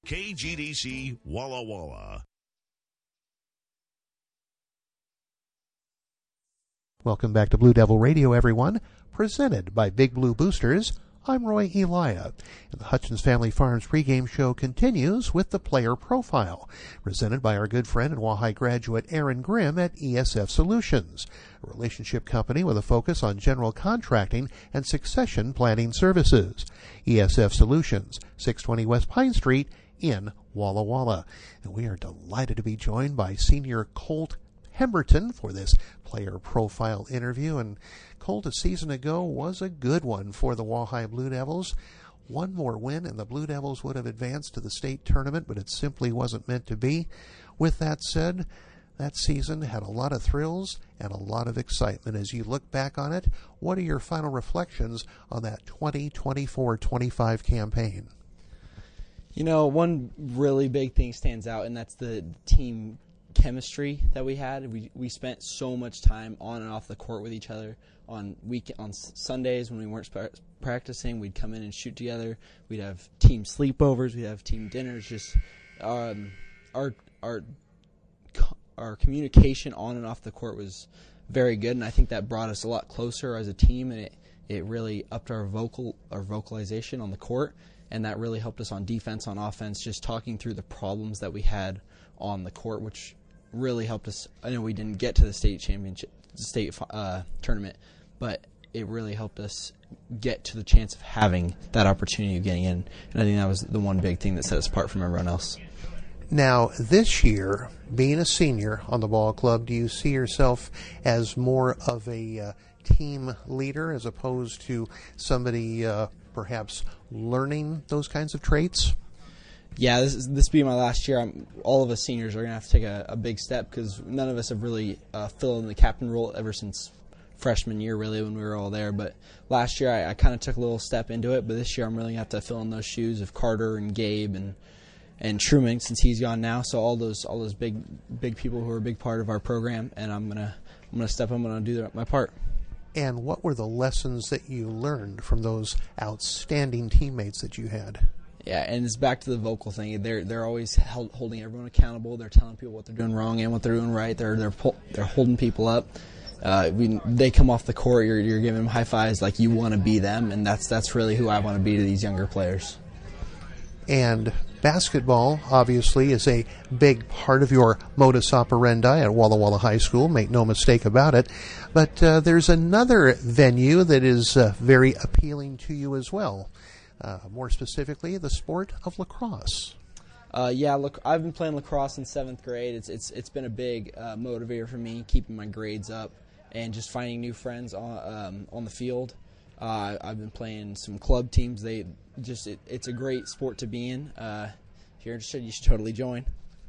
KGDC Walla Walla. Welcome back to Blue Devil Radio, everyone. Presented by Big Blue Boosters. I'm Roy Elia, and the Hutchins Family Farms pregame show continues with the player profile, presented by our good friend and Wahai graduate Aaron Grimm at ESF Solutions, a relationship company with a focus on general contracting and succession planning services. ESF Solutions, 620 West Pine Street in Walla Walla. And we are delighted to be joined by Senior Colt Hemberton for this player profile interview. And Colt, a season ago, was a good one for the Wahai Blue Devils. One more win and the Blue Devils would have advanced to the state tournament, but it simply wasn't meant to be. With that said, that season had a lot of thrills and a lot of excitement. As you look back on it, what are your final reflections on that 2024-25 campaign? You know, one really big thing stands out, and that's the team chemistry that we had. We spent so much time on and off the court with each other. On Sundays when we weren't practicing, we'd come in and shoot together. We'd have team sleepovers. We'd have team dinners. Just our communication on and off the court was very good, and I think that brought us a lot closer as a team, and it really upped our vocalization on the court, and that really helped us on defense, on offense, just talking through the problems that we had on the court, which really helped us. I know we didn't get to the state tournament, but it really helped us get to the chance of having that opportunity of getting in. And I think that was the one big thing that set us apart from everyone else. Now, this year, being a senior on the ball club, do you see yourself as more of a team leader as opposed to somebody perhaps learning those kinds of traits? Yeah, this being my last year, all of us seniors are going to have to take a big step because none of us have really filled in the captain role ever since freshman year, really, when we were all there. But last year I kind of took a little step into it, but this year I'm really going to have to fill in those shoes of Carter and Gabe and Truman since he's gone now. So all those big people who are a big part of our program, and I'm gonna step up. I'm gonna do my part. And what were the lessons that you learned from those outstanding teammates that you had? Yeah, and it's back to the vocal thing. They're always holding everyone accountable. They're telling people what they're doing wrong and what they're doing right. They're holding people up. They come off the court. You're giving them high fives like you want to be them, and that's really who I want to be to these younger players. And basketball, obviously, is a big part of your modus operandi at Walla Walla High School. Make no mistake about it. But there's another venue that is very appealing to you as well. More specifically, the sport of lacrosse. Look, I've been playing lacrosse in 7th grade. It's been a big motivator for me, keeping my grades up and just finding new friends on the field. I've been playing some club teams. It's a great sport to be in. If you're interested, you should totally join.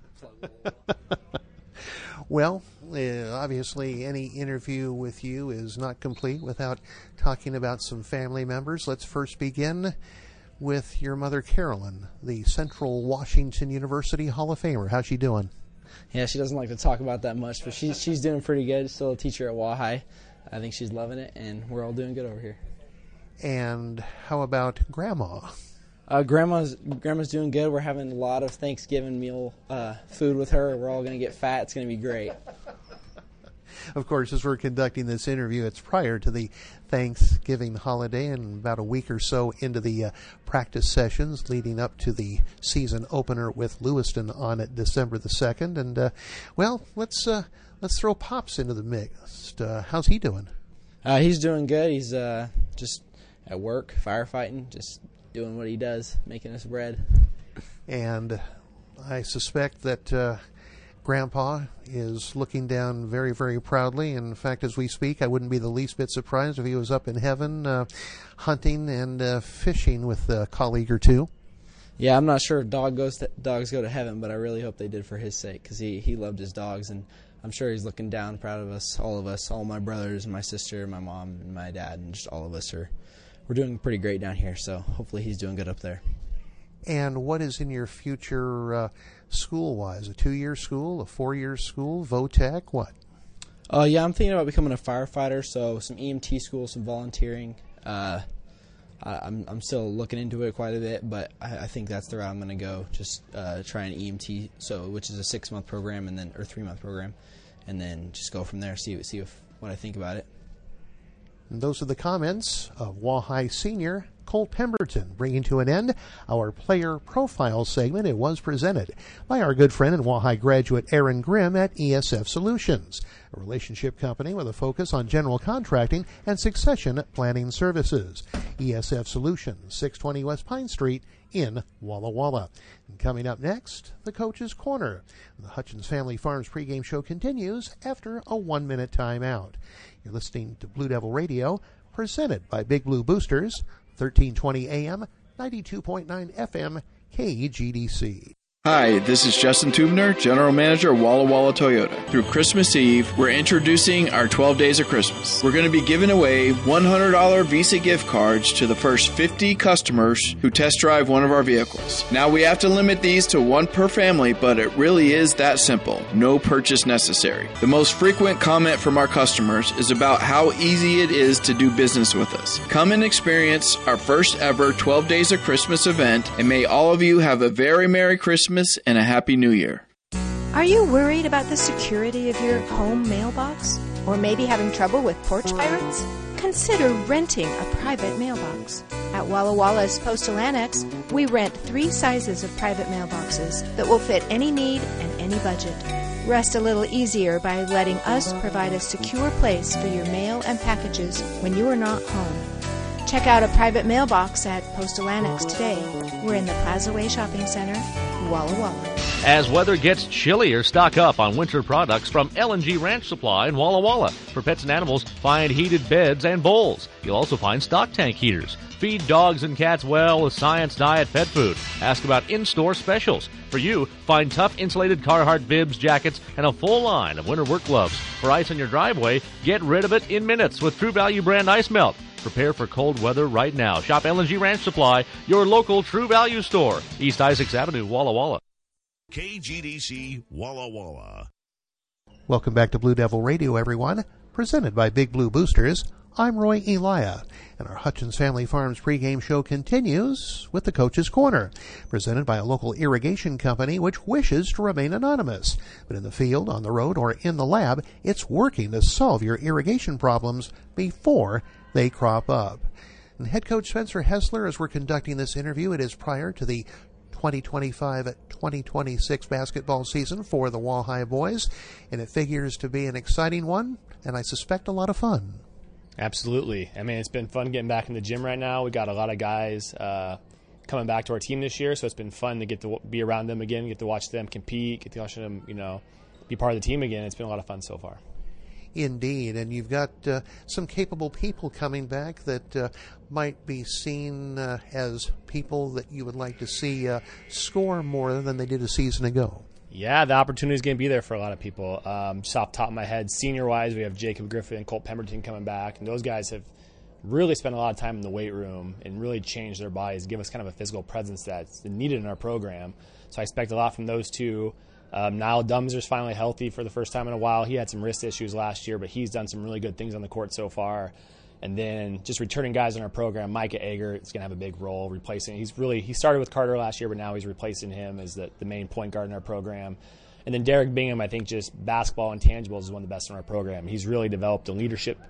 Well, obviously any interview with you is not complete without talking about some family members. Let's first begin with your mother, Carolyn, the Central Washington University Hall of Famer. How's she doing? Yeah, she doesn't like to talk about that much, but she's doing pretty good. Still a teacher at Wahai. I think she's loving it, and we're all doing good over here. And how about Grandma? Grandma's doing good. We're having a lot of Thanksgiving meal food with her. We're all going to get fat. It's going to be great. Of course, as we're conducting this interview, it's prior to the Thanksgiving holiday and about a week or so into the practice sessions leading up to the season opener with Lewiston on December the 2nd. And, let's throw Pops into the mix. How's he doing? He's doing good. He's just at work, firefighting, just doing what he does, making us bread. And I suspect that Grandpa is looking down very, very proudly. In fact, as we speak, I wouldn't be the least bit surprised if he was up in heaven hunting and fishing with a colleague or two. Yeah, I'm not sure if dogs go to heaven, but I really hope they did for his sake because he loved his dogs, and I'm sure he's looking down, proud of us, all my brothers, my sister, my mom, and my dad, and just all of us we're doing pretty great down here, so hopefully he's doing good up there. And what is in your future school-wise? A 2-year school, a 4-year school, VOTEC, what? Yeah, I'm thinking about becoming a firefighter, so some EMT school, some volunteering, I'm still looking into it quite a bit, but I think that's the route I'm going to go. Just try an EMT, which is a 6-month program or 3-month program, and then just go from there. See what I think about it. And those are the comments of Walleye senior Colt Pemberton, bringing to an end our player profile segment. It was presented by our good friend and Walleye graduate Aaron Grimm at ESF Solutions, a relationship company with a focus on general contracting and succession planning services. ESF Solutions, 620 West Pine Street in Walla Walla. And coming up next, the Coach's Corner. The Hutchins Family Farms pregame show continues after a 1-minute timeout. You're listening to Blue Devil Radio, presented by Big Blue Boosters, 1320 AM, 92.9 FM, KGDC. Hi, this is Justin Tubner, General Manager of Walla Walla Toyota. Through Christmas Eve, we're introducing our 12 Days of Christmas. We're going to be giving away $100 Visa gift cards to the first 50 customers who test drive one of our vehicles. Now, we have to limit these to one per family, but it really is that simple. No purchase necessary. The most frequent comment from our customers is about how easy it is to do business with us. Come and experience our first ever 12 Days of Christmas event, and may all of you have a very Merry Christmas and a Happy New Year. Are you worried about the security of your home mailbox? Or maybe having trouble with porch pirates? Consider renting a private mailbox. At Walla Walla's Postal Annex, we rent 3 sizes of private mailboxes that will fit any need and any budget. Rest a little easier by letting us provide a secure place for your mail and packages when you are not home. Check out a private mailbox at Postal Annex today. We're in the Plaza Way Shopping Center, Walla Walla. As weather gets chillier, stock up on winter products from L&G Ranch Supply in Walla Walla. For pets and animals, find heated beds and bowls. You'll also find stock tank heaters. Feed dogs and cats well with Science Diet pet food. Ask about in-store specials. For you, find tough insulated Carhartt bibs, jackets, and a full line of winter work gloves. For ice on your driveway, get rid of it in minutes with True Value brand ice melt. Prepare for cold weather right now. Shop L&G Ranch Supply, your local True Value store. East Isaacs Avenue, Walla Walla. KGDC, Walla Walla. Welcome back to Blue Devil Radio, everyone. Presented by Big Blue Boosters. I'm Roy Elia, and our Hutchins Family Farms pregame show continues with the Coach's Corner, presented by a local irrigation company which wishes to remain anonymous. But in the field, on the road, or in the lab, it's working to solve your irrigation problems before they crop up. And head coach Spencer Hessler, as we're conducting this interview, it is prior to the 2025-2026 basketball season for the Walleye boys, and it figures to be an exciting one, and I suspect a lot of fun. Absolutely. I mean, it's been fun getting back in the gym right now. We got a lot of guys coming back to our team this year, so it's been fun to get to be around them again, get to watch them compete, get to watch them, be part of the team again. It's been a lot of fun so far. Indeed, and you've got some capable people coming back that might be seen as people that you would like to see score more than they did a season ago. Yeah, the opportunity is going to be there for a lot of people. Just off the top of my head, senior-wise, we have Jacob Griffin and Colt Pemberton coming back, and those guys have really spent a lot of time in the weight room and really changed their bodies, give us kind of a physical presence that's needed in our program. So I expect a lot from those two. Niall Dumser's finally healthy for the first time in a while. He had some wrist issues last year, but he's done some really good things on the court so far. And then just returning guys in our program, Micah Ager is going to have a big role replacing. He started with Carter last year, but now he's replacing him as the main point guard in our program. And then Derek Bingham, I think just basketball intangibles is one of the best in our program. He's really developed some leadership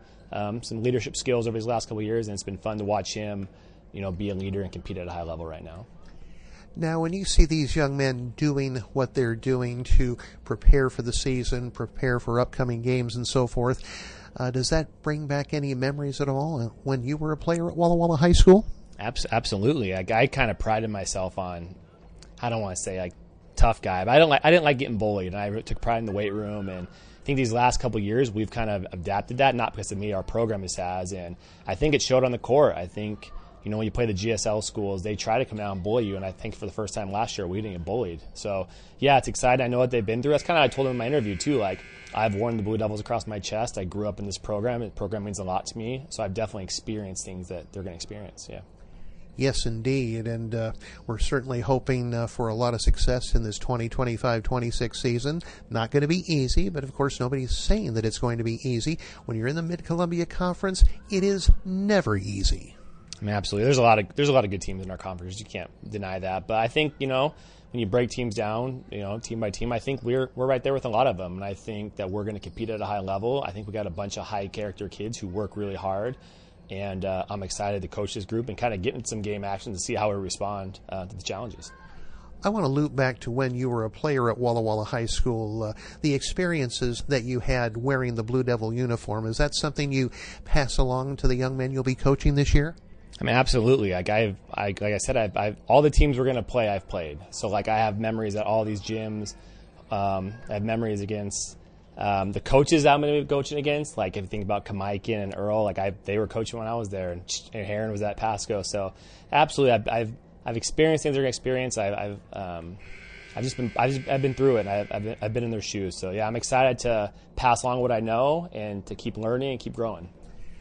skills over his last couple of years, and it's been fun to watch him, be a leader and compete at a high level right now. Now, when you see these young men doing what they're doing to prepare for the season, prepare for upcoming games and so forth, does that bring back any memories at all when you were a player at Walla Walla High School? Absolutely. I kind of prided myself on, I don't want to say like tough guy, but I didn't like getting bullied, and I took pride in the weight room. And I think these last couple of years we've kind of adapted that, not because of me, our program has, and I think it showed on the court. I think when you play the GSL schools, they try to come down and bully you, and I think for the first time last year, we didn't get bullied. So, yeah, it's exciting. I know what they've been through. That's kind of I told them in my interview, too. Like, I've worn the Blue Devils across my chest. I grew up in this program. The program means a lot to me, so I've definitely experienced things that they're going to experience, yeah. Yes, indeed, and we're certainly hoping for a lot of success in this 2025-26 season. Not going to be easy, but of course nobody's saying that it's going to be easy. When you're in the Mid-Columbia Conference, it is never easy. I mean, absolutely. There's a lot of good teams in our conference. You can't deny that. But I think, when you break teams down, team by team, I think we're right there with a lot of them. And I think that we're going to compete at a high level. I think we got a bunch of high character kids who work really hard. And I'm excited to coach this group and kind of get into some game action to see how we respond to the challenges. I want to loop back to when you were a player at Walla Walla High School, the experiences that you had wearing the Blue Devil uniform. Is that something you pass along to the young men you'll be coaching this year? I mean, absolutely. Like I said, I've all the teams we're going to play, I've played. So I have memories at all these gyms. I have memories against the coaches I'm going to be coaching against. Like if you think about Kamaikin and Earl, they were coaching when I was there, and Heron was at Pasco. So absolutely, I've experienced things they're going to experience. I've been through it, and I've been in their shoes. So yeah, I'm excited to pass along what I know and to keep learning and keep growing.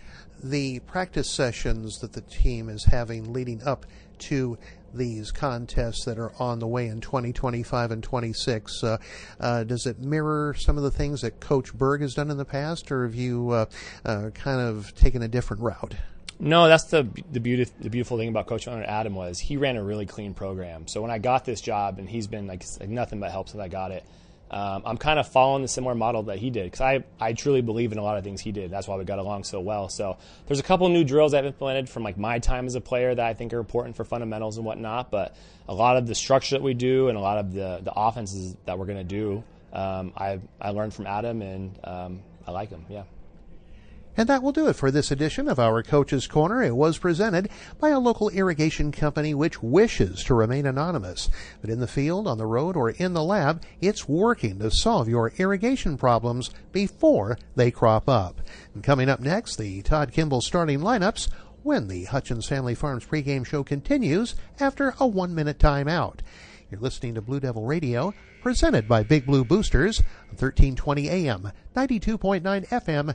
The practice sessions that the team is having leading up to these contests that are on the way in 2025 and 26, does it mirror some of the things that Coach Berg has done in the past, or have you kind of taken a different route? No, that's the beautiful thing about Coach Adam was he ran a really clean program. So when I got this job, and he's been like nothing but help since I got it, I'm kind of following the similar model that he did, because I truly believe in a lot of things he did. That's why we got along so well. So there's a couple new drills I've implemented from my time as a player that I think are important for fundamentals and whatnot. But a lot of the structure that we do and a lot of the offenses that we're going to do, I learned from Adam, and I like him. Yeah. And that will do it for this edition of our Coach's Corner. It was presented by a local irrigation company which wishes to remain anonymous. But in the field, on the road, or in the lab, it's working to solve your irrigation problems before they crop up. And coming up next, the Todd Kimball starting lineups when the Hutchins Family Farms pregame show continues after a 1-minute timeout. You're listening to Blue Devil Radio, presented by Big Blue Boosters, 1320 AM, 92.9 FM,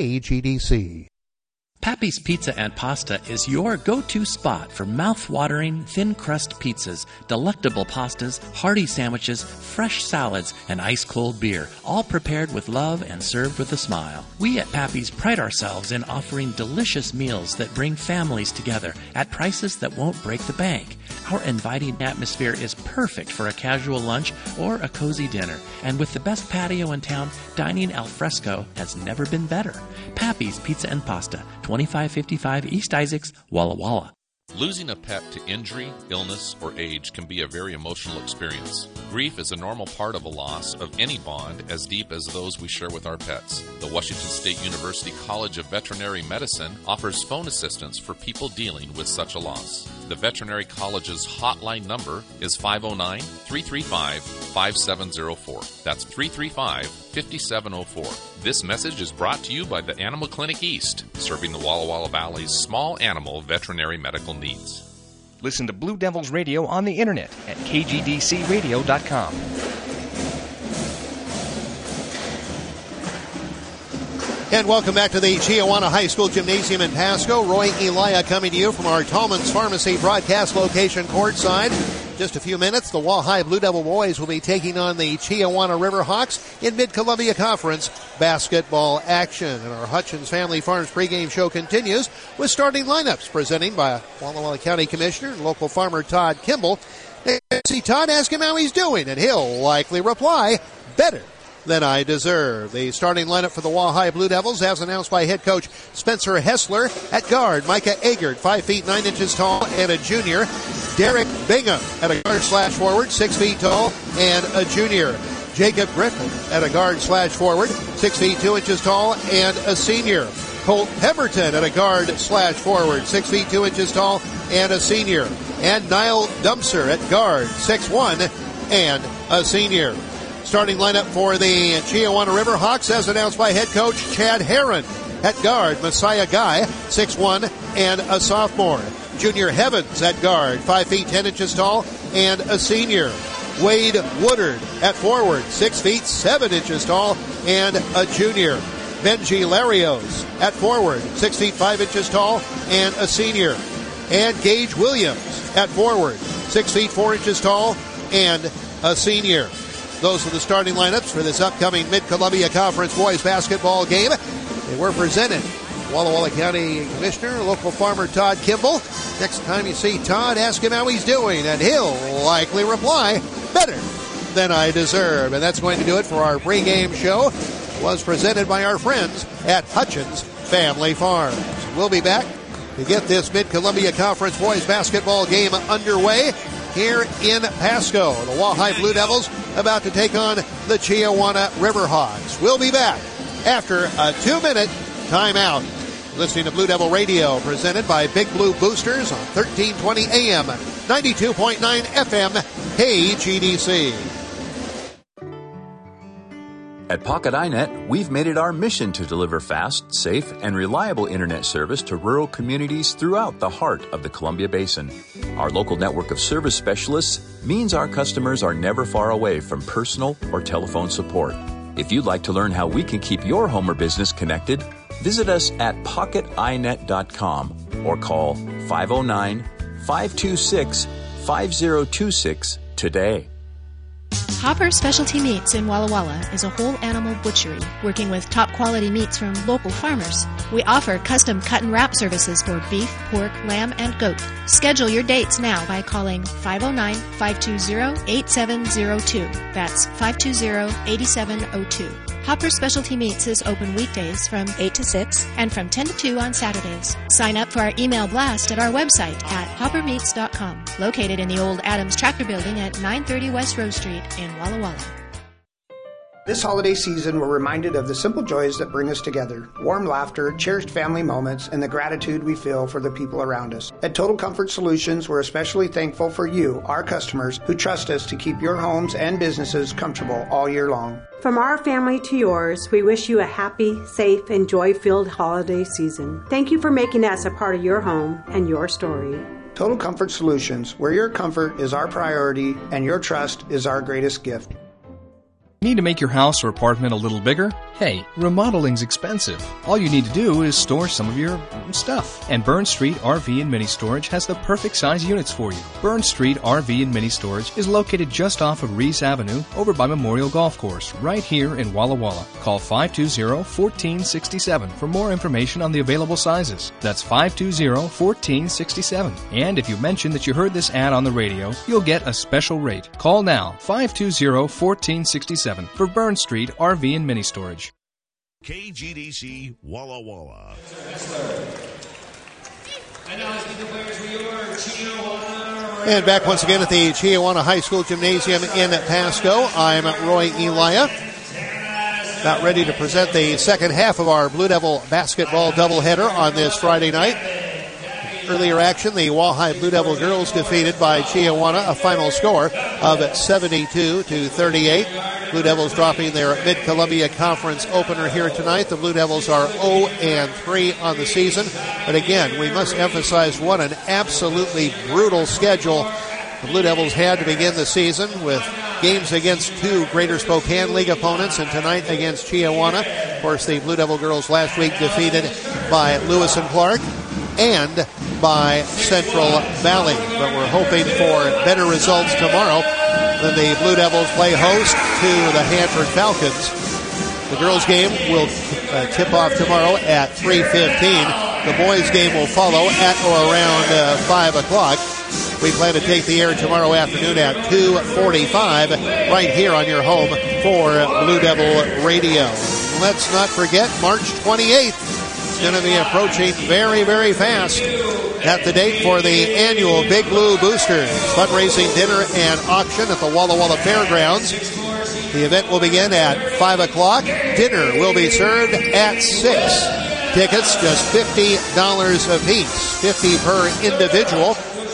KGDC. Pappy's Pizza and Pasta is your go-to spot for mouth-watering, thin-crust pizzas, delectable pastas, hearty sandwiches, fresh salads, and ice-cold beer, all prepared with love and served with a smile. We at Pappy's pride ourselves in offering delicious meals that bring families together at prices that won't break the bank. Our inviting atmosphere is perfect for a casual lunch or a cozy dinner. And with the best patio in town, dining al fresco has never been better. Pappy's Pizza and Pasta, 2555 East Isaacs, Walla Walla. Losing a pet to injury, illness, or age can be a very emotional experience. Grief is a normal part of a loss of any bond as deep as those we share with our pets. The Washington State University College of Veterinary Medicine offers phone assistance for people dealing with such a loss. The Veterinary College's hotline number is 509-335-5704. That's 335-5704. This message is brought to you by the Animal Clinic East, serving the Walla Walla Valley's small animal veterinary medical needs. Listen to Blue Devils Radio on the internet at kgdcradio.com. And welcome back to the Chiawana High School Gymnasium in Pasco. Roy Elia coming to you from our Tallman's Pharmacy broadcast location courtside. Just a few minutes, the Wall-High Blue Devil boys will be taking on the Chiawana Riverhawks in Mid-Columbia Conference basketball action. And our Hutchins Family Farms pregame show continues with starting lineups presenting by Walla Walla County Commissioner and local farmer Todd Kimball. And see Todd, ask him how he's doing, and he'll likely reply, better than I deserve. The starting lineup for the Wall-High Blue Devils, as announced by head coach Spencer Hessler. At guard, Micah Agard, 5 feet 9 inches tall and a junior. Derek Bingham at a guard/forward, 6 feet tall and a junior. Jacob Griffin at a guard/forward, 6 feet 2 inches tall and a senior. Colt Pemberton at a guard/forward, 6 feet 2 inches tall and a senior. And Niall Dumpser at guard, 6'1", and a senior. Starting lineup for the Chiawana Riverhawks, as announced by head coach Chad Heron. At guard, Messiah Guy, 6'1", and a sophomore. Junior Heavens at guard, 5 feet 10 inches tall, and a senior. Wade Woodard at forward, 6 feet 7 inches tall, and a junior. Benji Larios at forward, 6 feet 5 inches tall, and a senior. And Gage Williams at forward, 6 feet 4 inches tall, and a senior. Those are the starting lineups for this upcoming Mid-Columbia Conference boys basketball game. They were presented Walla Walla County Commissioner, local farmer Todd Kimball. Next time you see Todd, ask him how he's doing, and he'll likely reply, better than I deserve. And that's going to do it for our pregame show. It was presented by our friends at Hutchins Family Farms. We'll be back to get this Mid-Columbia Conference boys basketball game underway here in Pasco. The Walleye Blue Devils about to take on the Chiawana Riverhawks. We'll be back after a 2-minute timeout. Listening to Blue Devil Radio, presented by Big Blue Boosters on 1320 AM, 92.9 FM, KGDC. At Pocket iNet, we've made it our mission to deliver fast, safe, and reliable internet service to rural communities throughout the heart of the Columbia Basin. Our local network of service specialists means our customers are never far away from personal or telephone support. If you'd like to learn how we can keep your home or business connected, visit us at pocketinet.com or call 509-526-5026 today. Hopper Specialty Meats in Walla Walla is a whole animal butchery, working with top quality meats from local farmers. We offer custom cut and wrap services for beef, pork, lamb, and goat. Schedule your dates now by calling 509-520-8702. That's 520-8702. Hopper Specialty Meats is open weekdays from 8 to 6 and from 10 to 2 on Saturdays. Sign up for our email blast at our website at hoppermeats.com, located in the old Adams Tractor Building at 930 West Rose Street in Walla Walla. This holiday season, we're reminded of the simple joys that bring us together, warm laughter, cherished family moments, and the gratitude we feel for the people around us. At Total Comfort Solutions, we're especially thankful for you, our customers, who trust us to keep your homes and businesses comfortable all year long. From our family to yours, we wish you a happy, safe, and joy-filled holiday season. Thank you for making us a part of your home and your story. Total Comfort Solutions, where your comfort is our priority and your trust is our greatest gift. Need to make your house or apartment a little bigger? Hey, remodeling's expensive. All you need to do is store some of your stuff. And Burn Street RV and Mini Storage has the perfect size units for you. Burn Street RV and Mini Storage is located just off of Reese Avenue over by Memorial Golf Course, right here in Walla Walla. Call 520-1467 for more information on the available sizes. That's 520-1467. And if you mention that you heard this ad on the radio, you'll get a special rate. Call now, 520-1467. For Burn Street RV and Mini Storage. KGDC Walla Walla. And back once again at the Chiawana High School Gymnasium in Pasco. I'm Roy Elia. About ready to present the second half of our Blue Devil basketball doubleheader on this Friday night. Earlier action, the Walleye Blue Devil girls defeated by Chiawana, a final score of 72-38. Blue Devils dropping their Mid-Columbia Conference opener here tonight. The Blue Devils are 0-3 on the season. But again, we must emphasize what an absolutely brutal schedule the Blue Devils had to begin the season, with games against two Greater Spokane League opponents and tonight against Chiawana. Of course, the Blue Devil girls last week defeated by Lewis and Clark and by Central Valley. But we're hoping for better results tomorrow when the Blue Devils play host to the Hanford Falcons. The girls' game will tip off tomorrow at 3:15. The boys' game will follow at or around 5 o'clock. We plan to take the air tomorrow afternoon at 2:45 right here on your home for Blue Devil Radio. Let's not forget March 28th. Going to be approaching very, very fast at the date for the annual Big Blue Boosters fundraising dinner and auction at the Walla Walla Fairgrounds. The event will begin at 5 o'clock. Dinner will be served at 6. Tickets just $50 a piece, $50 per individual.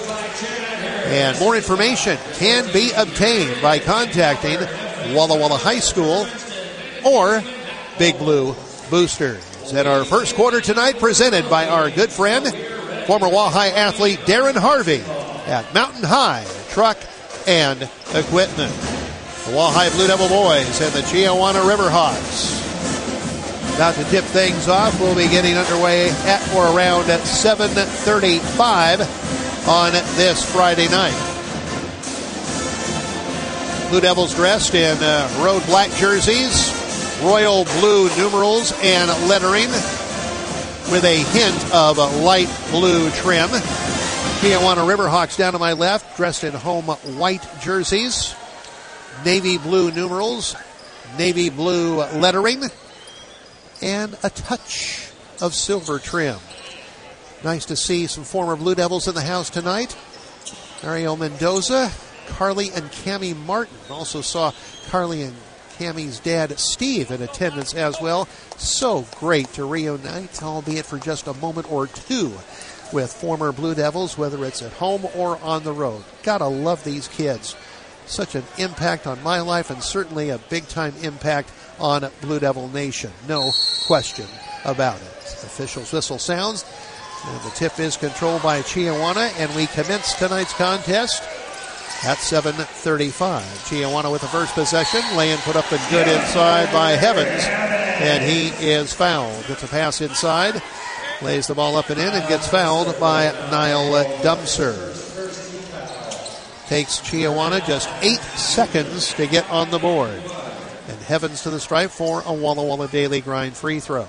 And more information can be obtained by contacting Walla Walla High School or Big Blue Boosters. And our first quarter tonight presented by our good friend, former Walleye athlete Darren Harvey at Mountain High Truck and Equipment. The Walleye Blue Devil boys and the Chiawana Riverhawks about to tip things off. We'll be getting underway at or around 7:35 on this Friday night. Blue Devils dressed in road black jerseys, royal blue numerals and lettering. with a hint of light blue trim. Tijuana Riverhawks down to my left, dressed in home white jerseys, navy blue numerals, navy blue lettering, and a touch of silver trim. Nice to see some former Blue Devils in the house tonight. Ariel Mendoza, Carly and Cammie Martin. Also saw Carly and Cammie's dad, Steve, in attendance as well. So great to reunite, albeit for just a moment or two, with former Blue Devils, whether it's at home or on the road. Gotta love these kids. Such an impact on my life, and certainly a big-time impact on Blue Devil Nation. No question about it. Official's whistle sounds, and the tip is controlled by Chiawana, and we commence tonight's contest at 7:35. Chiawana with the first possession. Lay-in put up and good inside by Heavens, and he is fouled. Gets a pass inside, lays the ball up and in, and gets fouled by Niall Dumser. Takes Chiawana just 8 seconds to get on the board. And Heavens to the stripe for a Walla Walla Daily Grind free throw.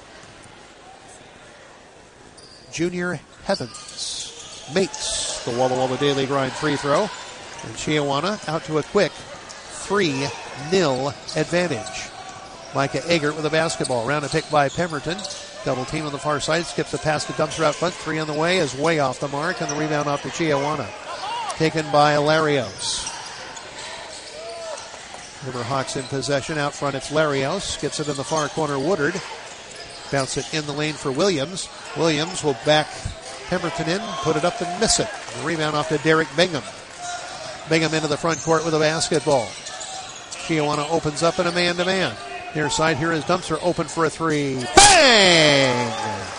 Junior Heavens makes the Walla Walla Daily Grind free throw. And Chiawana out to a quick 3-0 advantage. Micah Eggert with a basketball. Round and pick by Pemberton. Double team on the far side. Skips a pass to Dumser out front. 3 on the way is way off the mark. And the rebound off to Chiawana. Taken by Larios. Riverhawks in possession. Out front it's Larios. Gets it in the far corner. Woodard. Bounce it in the lane for Williams. Williams will back Pemberton in. Put it up and miss it. The rebound off to Derek Bingham. Bingham into the front court with a basketball. Chiawana opens up in a man-to-man. Near side here is Dumser open for a 3. Bang!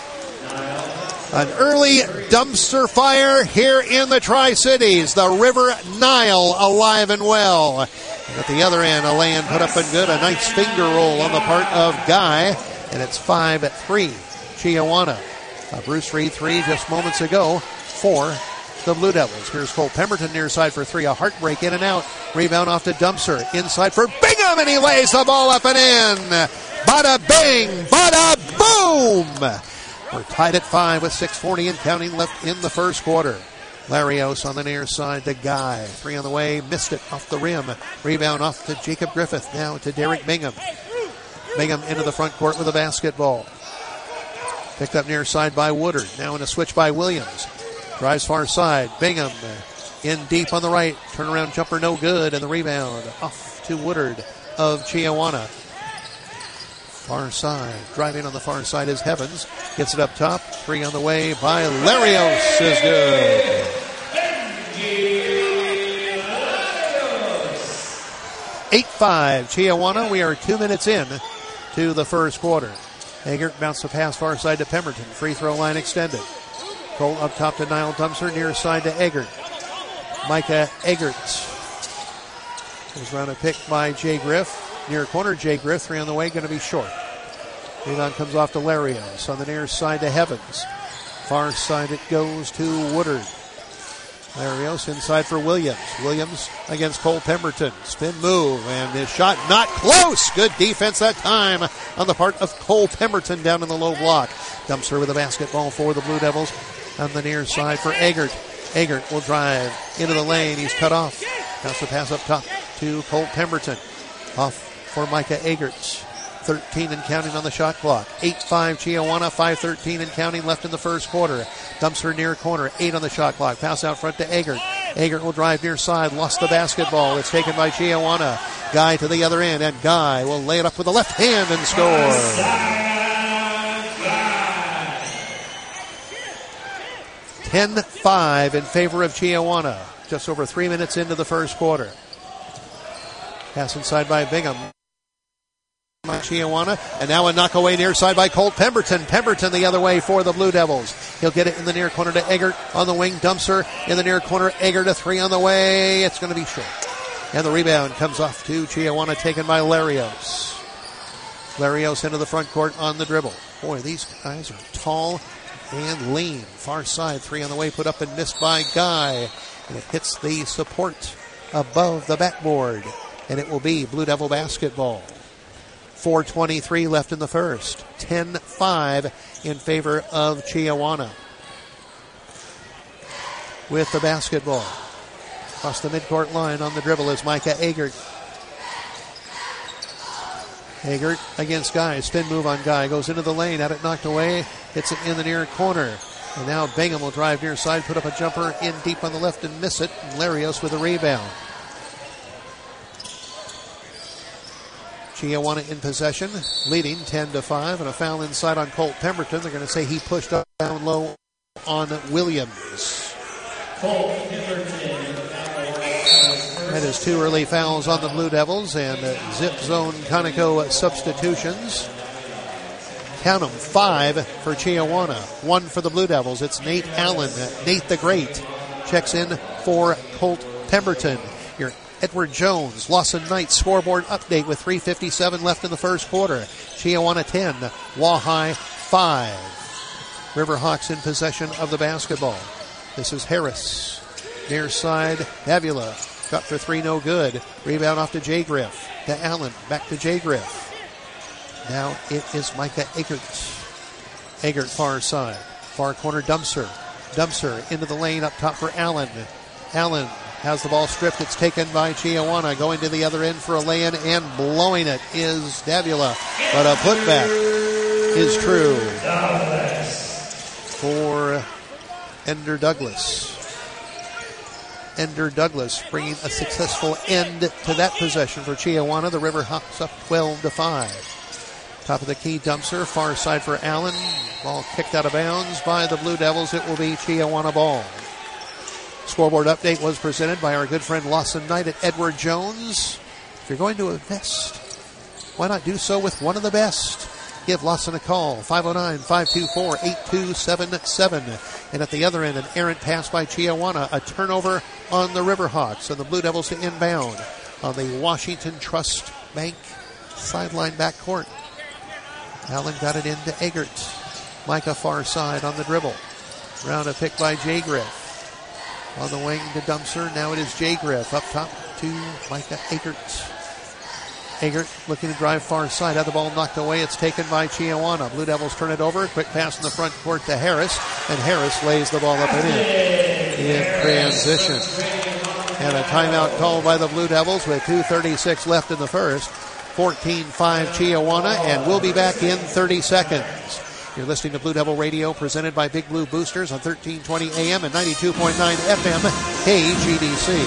An early Dumser fire here in the Tri-Cities. The River Nile alive and well. And at the other end, a lay-in put up and good. A nice finger roll on the part of Guy. And it's 5-3. Chiawana. A Bruce Reed 3 just moments ago for the Blue Devils. Here's Cole Pemberton near side for 3. A heartbreak in and out. Rebound off to Dumser. Inside for Bingham, and he lays the ball up and in. Bada bing, bada boom. We're tied at 5 with 6:40 and counting left in the first quarter. Larios on the near side to Guy. 3 on the way. Missed it off the rim. Rebound off to Jacob Griffith. Now to Derek Bingham. Bingham into the front court with a basketball. Picked up near side by Woodard. Now in a switch by Williams. Drives far side. Bingham in deep on the right. Turnaround jumper no good. And the rebound off to Woodard of Chiawana. Far side. Driving on the far side is Heavens. Gets it up top. 3 on the way by Larios is good. 8-5 Chiawana. We are 2 minutes in to the first quarter. Eggert bounced the pass far side to Pemberton. Free throw line extended. Cole up top to Niall Dumser. Near side to Eggert. Micah Eggert. Was round a pick by Jay Griff. Near corner, Jay Griff. 3 on the way. Going to be short. Rebound comes off to Larios. On the near side to Heavens. Far side it goes to Woodard. Larios inside for Williams. Williams against Cole Pemberton. Spin move, and his shot not close. Good defense that time on the part of Cole Pemberton down in the low block. Dumser with a basketball for the Blue Devils on the near side for Eggert. Eggert will drive into the lane. He's cut off. Bounce the pass up top to Cole Pemberton. Off for Micah Eggert. 13 and counting on the shot clock. 8-5 Chiawana, 5:13 and counting left in the first quarter. Dumser near corner, 8 on the shot clock. Pass out front to Eggert. Eggert will drive near side, lost the basketball. It's taken by Chiawana. Guy to the other end, and Guy will lay it up with the left hand and score. 10-5 in favor of Chiawana. Just over 3 minutes into the first quarter. Pass inside by Bingham. Chiawana, and now a knockaway near side by Colt Pemberton. Pemberton the other way for the Blue Devils. He'll get it in the near corner to Eggert on the wing. Dumser in the near corner. Eggert a 3 on the way. It's going to be short. And the rebound comes off to Chiawana, taken by Larios. Larios into the front court on the dribble. Boy, these guys are tall and lean. Far side, 3 on the way, put up and missed by Guy. And it hits the support above the backboard. And it will be Blue Devil basketball. 4:23 left in the first. 10-5 in favor of Chiawana. With the basketball. Across the midcourt line on the dribble is Micah Agert. Agert against Guy. Spin move on Guy. Goes into the lane. Had it knocked away. Hits it in the near corner. And now Bingham will drive near side. Put up a jumper in deep on the left and miss it. And Larios with a rebound. Chiawana in possession. Leading 10-5. And a foul inside on Colt Pemberton. They're going to say he pushed up down low on Williams. Colt Pemberton. That is 2 early fouls on the Blue Devils and zip zone Conoco substitutions. Count them, 5 for Chiawana, 1 for the Blue Devils. It's Nate Allen, Nate the Great, checks in for Colt Pemberton. Your Edward Jones, Lawson Knight scoreboard update with 3:57 left in the first quarter. Chiawana 10, Wahai 5. Riverhawks in possession of the basketball. This is Harris. Near side, Davila. Shot for 3, no good. Rebound off to Jay Griff. To Allen. Back to Jay Griff. Now it is Micah Agert. Agert far side. Far corner Dumpster. Dumpster into the lane up top for Allen. Allen has the ball stripped. It's taken by Chiawana. Going to the other end for a lay-in and blowing it is Davila. But a putback is true for Ender Douglas. Ender Douglas bringing a successful end to that possession for Chiawana. The Riverhawks up 12-5. Top of the key, Dumpster, far side for Allen. Ball kicked out of bounds by the Blue Devils. It will be Chiawana ball. Scoreboard update was presented by our good friend Lawson Knight at Edward Jones. If you're going to invest, why not do so with one of the best? Give Lawson a call, 509-524-8277. And at the other end, an errant pass by Chiawana, a turnover on the Riverhawks, and the Blue Devils to inbound on the Washington Trust Bank sideline backcourt. Allen got it into Agert. Micah far side on the dribble. Round a pick by Jay Griff. On the wing to Dumpster. Now it is Jay Griff up top to Micah Agert. Agert looking to drive far side. Had the ball knocked away. It's taken by Chiawana. Blue Devils turn it over. Quick pass in the front court to Harris. And Harris lays the ball up and in transition. And a timeout called by the Blue Devils with 2:36 left in the first. 14-5 Chiawana. And we'll be back in 30 seconds. You're listening to Blue Devil Radio presented by Big Blue Boosters on 1320 AM and 92.9 FM KGDC.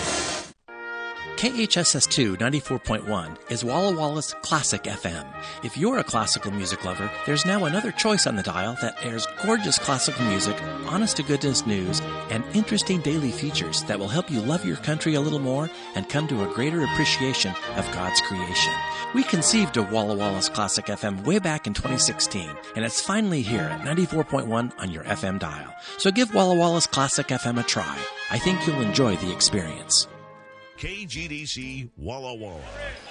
KHSS2 94.1 is Walla Walla's Classic FM. If you're a classical music lover, there's now another choice on the dial that airs gorgeous classical music, honest-to-goodness news, and interesting daily features that will help you love your country a little more and come to a greater appreciation of God's creation. We conceived of Walla Walla's Classic FM way back in 2016, and it's finally here at 94.1 on your FM dial. So give Walla Walla's Classic FM a try. I think you'll enjoy the experience. KGDC Walla Walla.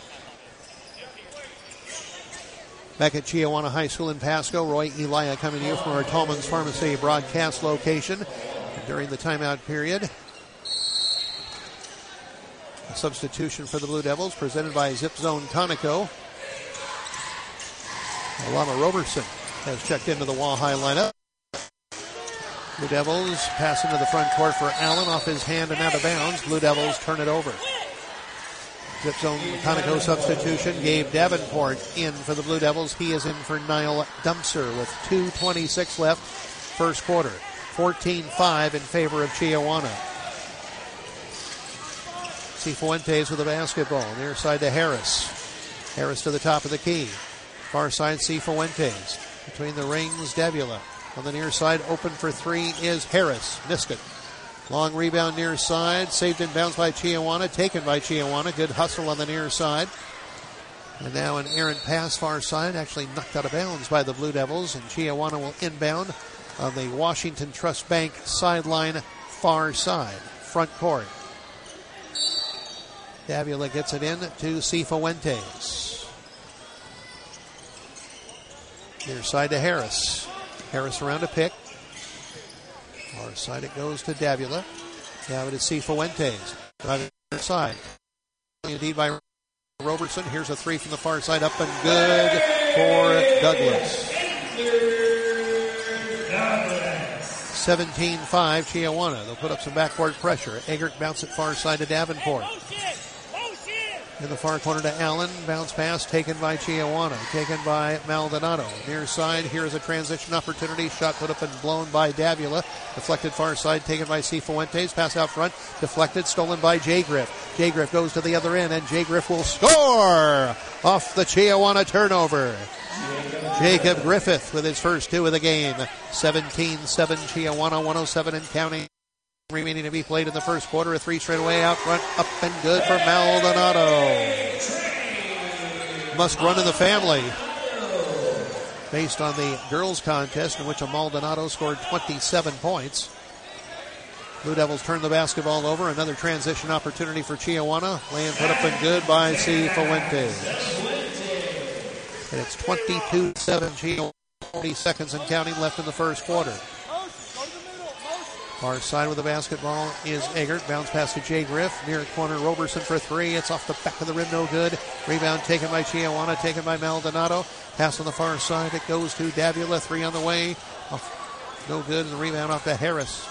Back at Chiawana High School in Pasco, Roy Elia coming to you from our Tallman's Pharmacy broadcast location. And during the timeout period, a substitution for the Blue Devils presented by Zip Zone Conoco. Alama Roberson has checked into the Wahai lineup. Blue Devils pass into the front court for Allen off his hand and out of bounds. Blue Devils turn it over. Zip Zone Conoco substitution. Gabe Davenport in for the Blue Devils. He is in for Niall Dumpster with 2:26 left first quarter. 14-5 in favor of Chiawana. Cifuentes with the basketball. Near side to Harris. Harris to the top of the key. Far side Cifuentes. Between the rings, Davila. On the near side, open for 3 is Harris. Missed it. Long rebound near side. Saved in bounds by Chiawana. Taken by Chiawana. Good hustle on the near side. And now an errant pass far side. Actually knocked out of bounds by the Blue Devils. And Chiawana will inbound on the Washington Trust Bank sideline far side. Front court. Davila gets it in to Cifuentes. Near side to Harris. Harris around a pick. Far side it goes to Davila. Now it is Cifuentes. Driving side. Indeed by Roberson. Here's a three from the far side, up and good for Douglas. 17-5 Chiawana. They'll put up some backboard pressure. Eggert bounce it far side to Davenport. In the far corner to Allen. Bounce pass taken by Chiawana. Taken by Maldonado. Near side, here is a transition opportunity. Shot put up and blown by Davila. Deflected far side, taken by Cifuentes. Pass out front. Deflected, stolen by Jay Griff. Jay Griff goes to the other end, and Jay Griff will score off the Chiawana turnover. Jacob Griffith with his first two of the game. 17-7 Chiawana, 107 and counting. Remaining to be played in the first quarter. A three straight away out front, up and good for Maldonado. Must run in the family. Based on the girls' contest in which a Maldonado scored 27 points. Blue Devils turn the basketball over. Another transition opportunity for Chiawana. Land put up and good by Cifuentes. And it's 22-7 Chiawana. 40 seconds and counting left in the first quarter. Far side with the basketball is Eggert. Bounce pass to Jay Griff. Near corner, Roberson for three. It's off the back of the rim, no good. Rebound taken by Chiawana, taken by Maldonado. Pass on the far side. It goes to Davila. Three on the way. No good. And the rebound off to Harris.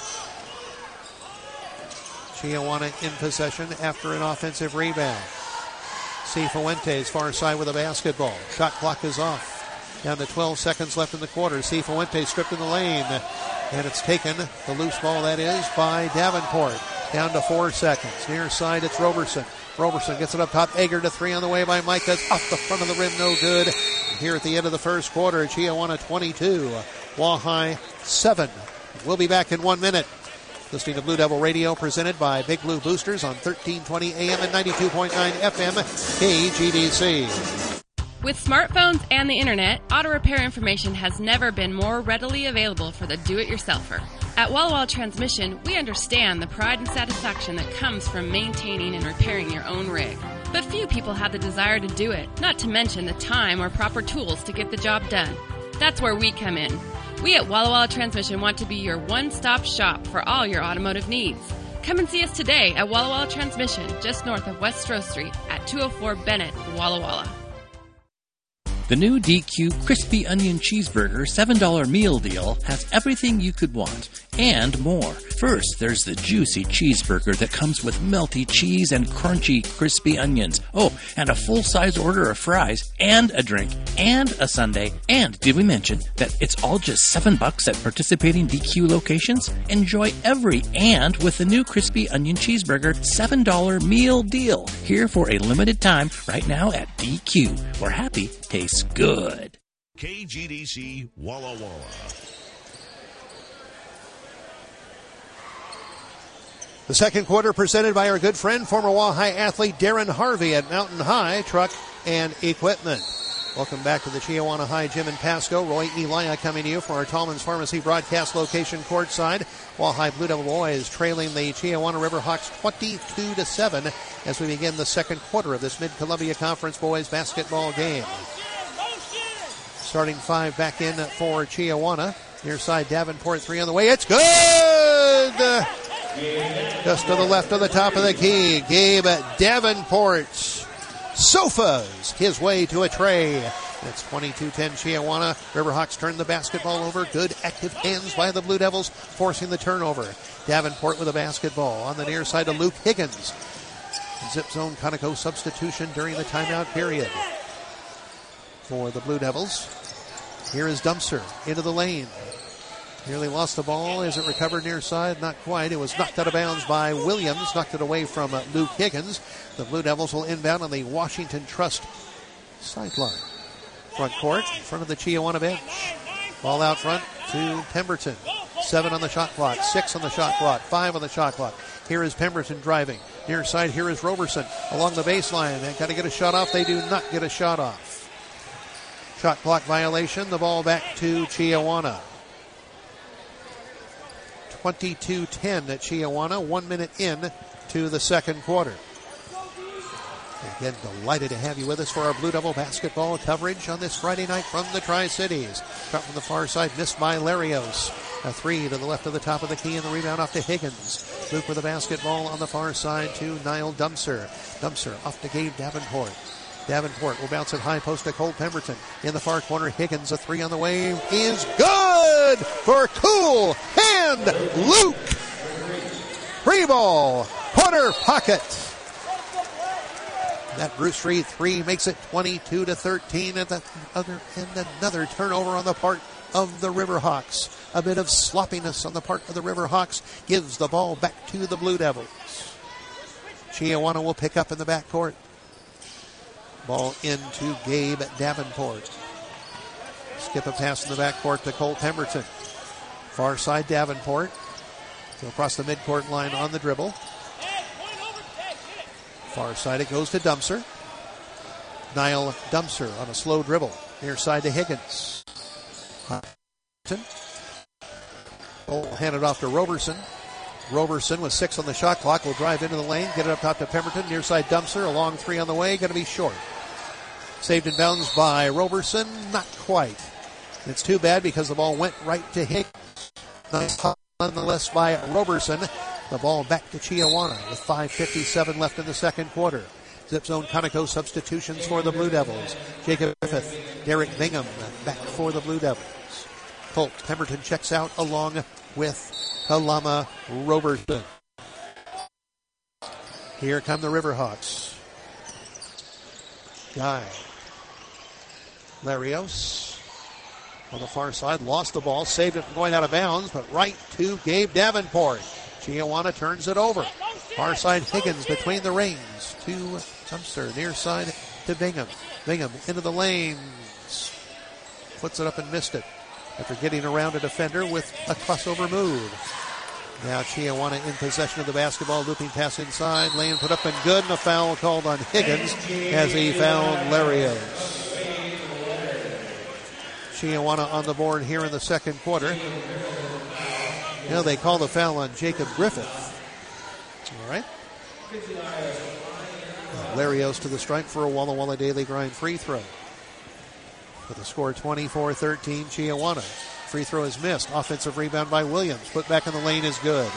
Chiawana in possession after an offensive rebound. Cifuentes far side with the basketball. Shot clock is off. Down to 12 seconds left in the quarter. Cifuentes stripped in the lane. And it's taken, the loose ball that is, by Davenport. Down to 4 seconds. Near side, it's Roberson. Roberson gets it up top. Eggert to three on the way by Micah. Off the front of the rim, no good. Here at the end of the first quarter, Chiawana 22, Wahai 7. We'll be back in 1 minute. Listening to Blue Devil Radio, presented by Big Blue Boosters on 1320 AM and 92.9 FM, KGDC. With smartphones and the internet, auto repair information has never been more readily available for the do-it-yourselfer. At Walla Walla Transmission, we understand the pride and satisfaction that comes from maintaining and repairing your own rig. But few people have the desire to do it, not to mention the time or proper tools to get the job done. That's where we come in. We at Walla Walla Transmission want to be your one-stop shop for all your automotive needs. Come and see us today at Walla Walla Transmission, just north of West Stroh Street at 204 Bennett, Walla Walla. The new DQ Crispy Onion Cheeseburger $7 meal deal has everything you could want and more. First, there's the juicy cheeseburger that comes with melty cheese and crunchy crispy onions. Oh, and a full-size order of fries and a drink and a sundae. And did we mention that it's all just $7 at participating DQ locations? Enjoy every and with the new Crispy Onion Cheeseburger $7 meal deal. Here for a limited time right now at DQ, where happy tastes good. KGDC Walla Walla. The second quarter presented by our good friend, former Wahai athlete Darren Harvey at Mountain High Truck and Equipment. Welcome back to the Chiawana High Gym in Pasco. Roy Elia coming to you for our Tallman's Pharmacy broadcast location courtside. Wahai Blue Devil Boys trailing the Chiawana Riverhawks 22-7 as we begin the second quarter of this Mid-Columbia Conference Boys basketball game. Starting five back in for Chiawana. Near side, Davenport three on the way. It's good! Just to the left of the top of the key, Gabe Davenport sofas his way to a tray. It's 22-10 Chiawana. Riverhawks turn the basketball over. Good active hands by the Blue Devils, forcing the turnover. Davenport with a basketball on the near side to Luke Higgins. Zip zone Conoco substitution during the timeout period for the Blue Devils. Here is Dumpster into the lane. Nearly lost the ball. Is it recovered near side? Not quite. It was knocked out of bounds by Williams. Knocked it away from Luke Higgins. The Blue Devils will inbound on the Washington Trust sideline. Front court, in front of the Chiawana bench. Ball out front to Pemberton. 7 on the shot clock, 6 on the shot clock, 5 on the shot clock. Here is Pemberton driving. Near side, here is Roberson along the baseline. They got to get a shot off. They do not get a shot off. Shot clock violation. The ball back to Chiawana. 22-10 at Chiawana, 1 minute in to the second quarter. Again, delighted to have you with us for our Blue Devil basketball coverage on this Friday night from the Tri-Cities. Shot from the far side, missed by Larios. A three to the left of the top of the key, and the rebound off to Higgins. Luke with the basketball on the far side to Niall Dumser. Dumser off to Gabe Davenport. Davenport will bounce it high post to Cole Pemberton. In the far corner, Higgins, a three on the way, is good for Cool Hand Luke. Free ball, corner pocket. That Bruce Reed three makes it 22-13 at the other end. Another turnover on the part of the Riverhawks. A bit of sloppiness on the part of the Riverhawks gives the ball back to the Blue Devils. Chiawana will pick up in the backcourt. Ball into Gabe Davenport. Skip a pass in the backcourt to Cole Pemberton. Far side Davenport. So across the midcourt line on the dribble. Far side it goes to Dumser. Niall Dumser on a slow dribble. Near side to Higgins. Ball handed off to Roberson. Roberson with 6 on the shot clock will drive into the lane. Get it up top to Pemberton. Near side Dumser. A long three on the way. Going to be short. Saved in bounds by Roberson. Not quite. It's too bad because the ball went right to Higgins. Nice hop nonetheless by Roberson. The ball back to Chiawana with 5:57 left in the second quarter. Zip zone Conoco substitutions for the Blue Devils. Jacob Griffith, Derek Bingham back for the Blue Devils. Colt Pemberton checks out along with Kalama Roberson. Here come the Riverhawks. Guy. Larios on the far side, lost the ball, saved it from going out of bounds, but right to Gabe Davenport. Chiawana turns it over. Far side Higgins between the rings to Dumser. Near side to Bingham. Bingham into the lanes. Puts it up and missed it after getting around a defender with a crossover move. Now Chiawana in possession of the basketball, looping pass inside, lane put up and good, and a foul called on Higgins as he fouled Larios. Chiawana on the board here in the second quarter. Now they call the foul on Jacob Griffith. All right. Larios to the stripe for a Walla Walla Daily Grind free throw. With the score 24-13, Chiawana. Free throw is missed. Offensive rebound by Williams. Put back in the lane is good.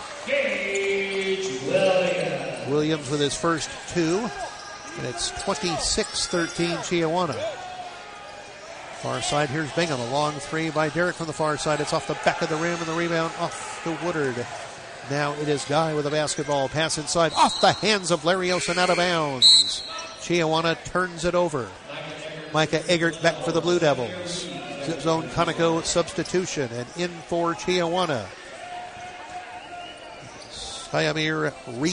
Williams with his first two. And it's 26-13 Chiawana. Far side, here's Bingham. A long three by Derek from the far side. It's off the back of the rim, and the rebound off to Woodard. Now it is Guy with a basketball. Pass inside, off the hands of Larios and out of bounds. Chiawana turns it over. Micah Eggert back for the Blue Devils. Zip zone Conoco substitution, and in for Chiawana. Syamir Reed.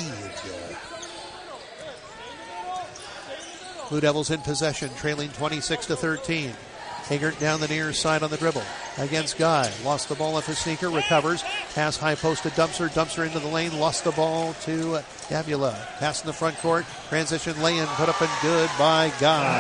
Blue Devils in possession, trailing 26-13. Eggert down the near side on the dribble against Guy. Lost the ball off his sneaker, recovers. Pass high post to Dumser. Dumser into the lane, lost the ball to Davila. Pass in the front court. Transition lay-in, put up and good by Guy.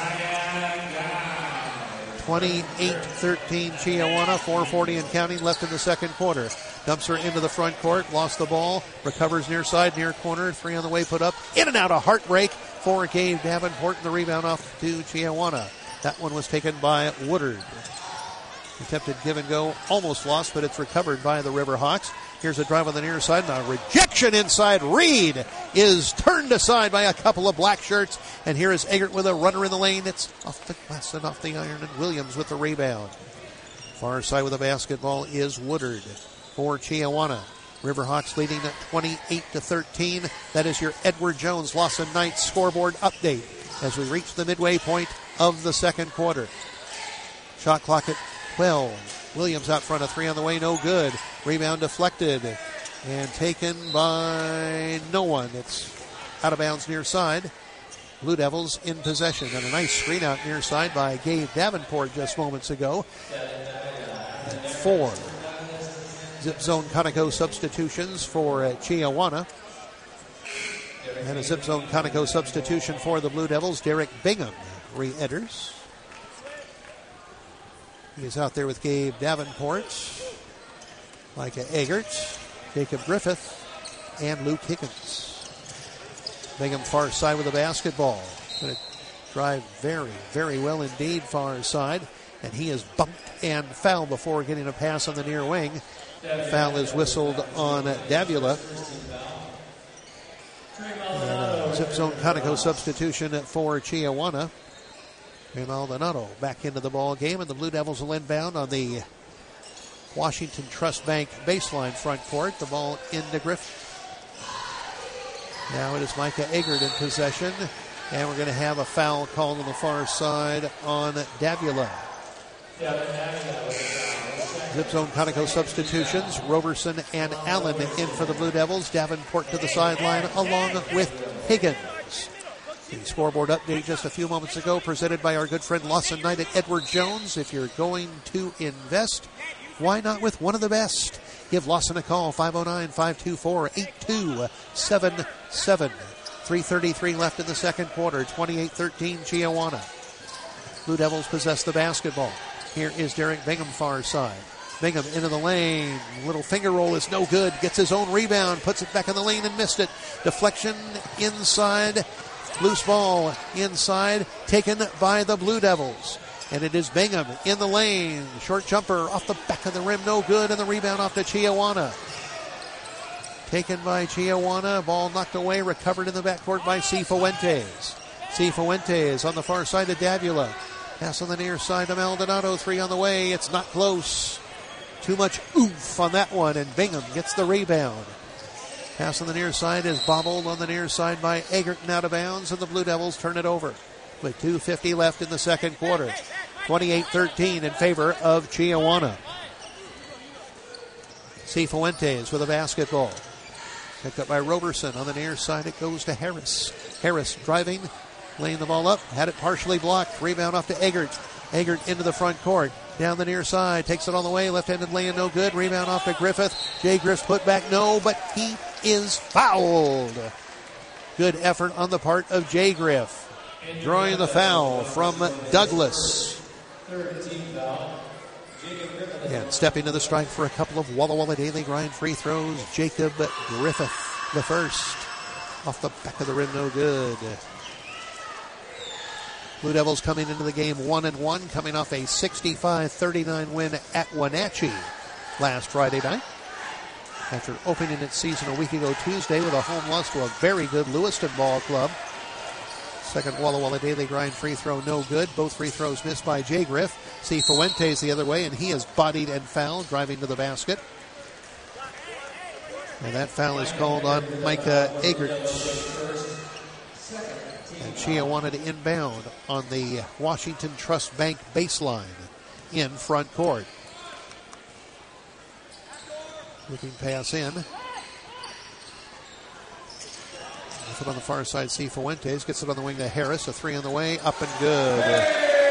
28-13 Chiawana, 4:40 and counting left in the second quarter. Dumser into the front court, lost the ball, recovers near side, near corner, three on the way, put up, in and out, a heartbreak for Gabe Davenport, and the rebound off to Chiawana. That one was taken by Woodard. Attempted give and go, almost lost, but it's recovered by the Riverhawks. Here's a drive on the near side, and a rejection inside. Reed is turned aside by a couple of black shirts, and here is Eggert with a runner in the lane. It's off the glass and off the iron, and Williams with the rebound. Far side with the basketball is Woodard for Chiawana. Riverhawks leading at 28-13. That is your Edward Jones Lawson Knights scoreboard update as we reach the midway point of the second quarter. Shot clock at 12. Williams out front, a three on the way, no good. Rebound deflected and taken by no one. It's out of bounds near side. Blue Devils in possession, and a nice screen out near side by Gabe Davenport just moments ago. And 4 zip zone Conoco substitutions for Chiawana. And a zip zone Conoco substitution for the Blue Devils. Derek Bingham re-enters. He's out there with Gabe Davenport, Micah Eggert, Jacob Griffith, and Luke Higgins. Bingham far side with the basketball. Going to drive very, very well indeed far side. and he is bumped and fouled before getting a pass on the near wing. Foul is whistled on Davila. Zip zone Conoco substitution for Chiawana. And Maldonado back into the ball game, and the Blue Devils will inbound on the Washington Trust Bank baseline front court. The ball into Griffin. Now it is Micah Eggert in possession, and we're going to have a foul called on the far side on Davila. Zip zone Conoco substitutions. Roberson and Allen in for the Blue Devils. Davenport to the sideline along with Higgins. The scoreboard update just a few moments ago presented by our good friend Lawson Knight at Edward Jones. If you're going to invest, why not with one of the best? Give Lawson a call, 509-524-8277. 3:33 left in the second quarter, 28-13 Chiawana. Blue Devils possess the basketball. Here is Derek Bingham far side. Bingham into the lane. Little finger roll is no good. Gets his own rebound. Puts it back in the lane and missed it. Deflection inside. Loose ball inside. Taken by the Blue Devils. And it is Bingham in the lane. Short jumper off the back of the rim. No good. And the rebound off to Chiawana. Taken by Chiawana. Ball knocked away. Recovered in the backcourt by Cifuentes. Cifuentes on the far side to Davila. Pass on the near side to Maldonado. 3 on the way. It's not close. Too much oomph on that one, and Bingham gets the rebound. Pass on the near side is bobbled on the near side by Eggert and out of bounds, and the Blue Devils turn it over with 2:50 left in the second quarter. 28-13 in favor of Chiawana. Cifuentes with a basketball. Picked up by Roberson. On the near side it goes to Harris. Harris driving, laying the ball up, had it partially blocked. Rebound off to Eggert. Eggert into the front court. Down the near side, takes it all the way. Left-handed laying no good. Rebound off to Griffith. Jay Griffith put back no, but he is fouled. Good effort on the part of Jay Griff. Drawing the foul from Douglas. And stepping to the strike for a couple of Walla Walla Daily Grind free throws, Jacob Griffith, the first. Off the back of the rim, no good. Blue Devils coming into the game 1-1, coming off a 65-39 win at Wenatchee last Friday night. After opening its season a week ago Tuesday with a home loss to a very good Lewiston ball club. Second Walla Walla Daily Grind free throw, no good. Both free throws missed by Jay Griff. Cifuentes the other way, and he is bodied and fouled, driving to the basket. And that foul is called on Micah Eggert. And Chiawana to inbound on the Washington Trust Bank baseline in front court. Looking pass in. Gets it on the far side, Cifuentes. Gets it on the wing to Harris. A 3 on the way. Up and good.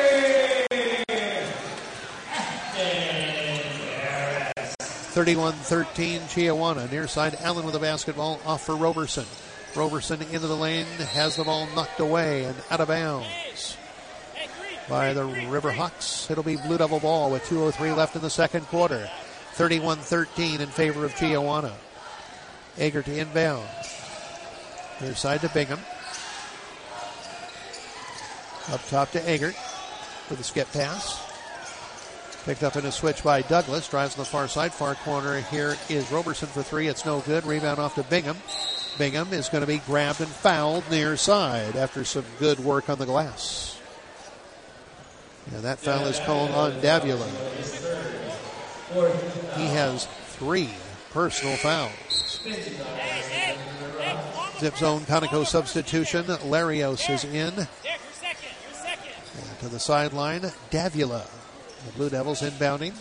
31-13 Chiawana. Near side, Allen with the basketball off for Roberson. Roberson into the lane, has the ball knocked away and out of bounds by the Riverhawks. It'll be Blue Devil ball with 2:03 left in the second quarter. 31-13 in favor of Chiawana. Eggert to inbound. Near side to Bingham. Up top to Eggert with a skip pass. Picked up in a switch by Douglas. Drives on the far side. Far corner here is Roberson for 3. It's no good. Rebound off to Bingham. Bingham is going to be grabbed and fouled near side after some good work on the glass. And that foul is called on Davila. He has 3 personal fouls. Zip zone Conoco substitution. Larios is in. And to the sideline, Davila. The Blue Devils inbounding.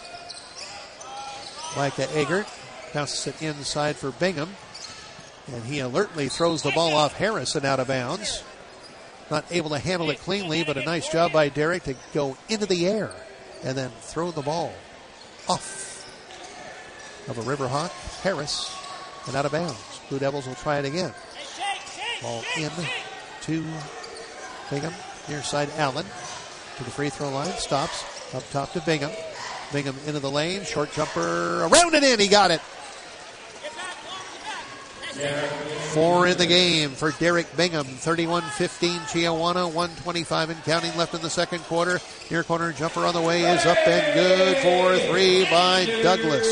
Micah Eggert passes it inside for Bingham. And he alertly throws the ball off Harris and out of bounds. Not able to handle it cleanly, but a nice job by Derek to go into the air and then throw the ball off of a Riverhawk. Harris and out of bounds. Blue Devils will try it again. Ball in to Bingham. Near side Allen to the free throw line. Stops. Up top to Bingham. Bingham into the lane. Short jumper. Around and in. He got it. 4 in the game for Derek Bingham. 31-15 Chiawana, 1:25 and counting left in the second quarter. Near corner jumper on the way is up and good for 3 by Douglas.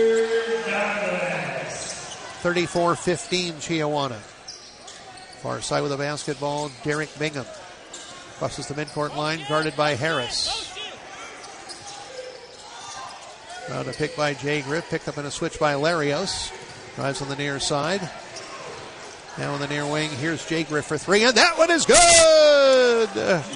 34-15 Chiawana. Far side with a basketball, Derek Bingham. Crosses the midcourt line, guarded by Harris. Round a pick by Jay Griff, picked up in a switch by Larios. Drives on the near side. Now in the near wing, here's Jay Griff for 3, and that one is good!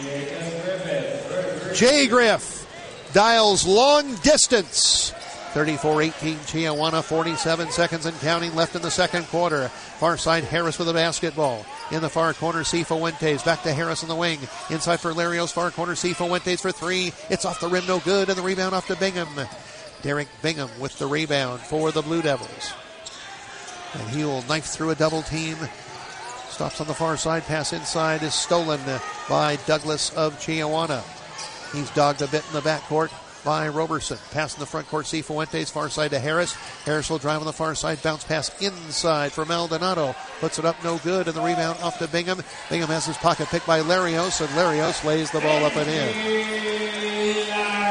Jay Griff dials long distance. 34-18 Chiawana, 47 seconds and counting left in the second quarter. Far side, Harris with the basketball. In the far corner, Cifuentes. Back to Harris in the wing. Inside for Larios, far corner, Cifuentes for 3. It's off the rim, no good, and the rebound off to Bingham. Derek Bingham with the rebound for the Blue Devils. And he will knife through a double team. Stops on the far side. Pass inside is stolen by Douglas of Chiawana. He's dogged a bit in the backcourt by Roberson. Pass in the front court, Cifuentes. Far side to Harris. Harris will drive on the far side. Bounce pass inside for Maldonado. Puts it up, no good. And the rebound off to Bingham. Bingham has his pocket picked by Larios. And Larios lays the ball up and in.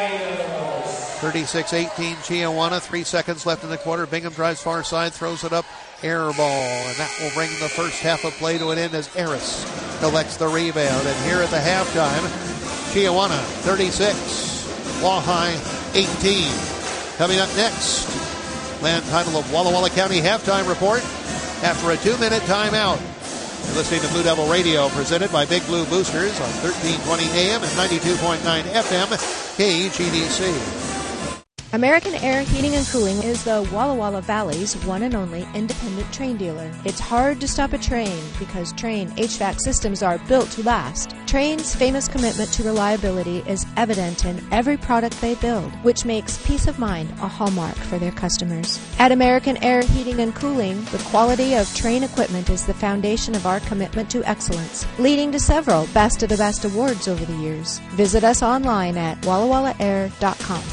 36-18 Chiawana. 3 seconds left in the quarter. Bingham drives far side. Throws it up. Air ball, and that will bring the first half of play to an end as Harris collects the rebound. And here at the halftime, Chiawana 36, Wahai 18. Coming up next, land title of Walla Walla County halftime report after a 2-minute timeout. You're listening to Blue Devil Radio, presented by Big Blue Boosters on 1320 AM and 92.9 FM KGDC. American Air Heating and Cooling is the Walla Walla Valley's one and only independent Trane dealer. It's hard to stop a Trane because Trane HVAC systems are built to last. Trane's famous commitment to reliability is evident in every product they build, which makes peace of mind a hallmark for their customers. At American Air Heating and Cooling, the quality of Trane equipment is the foundation of our commitment to excellence, leading to several Best of the Best awards over the years. Visit us online at wallawallaair.com.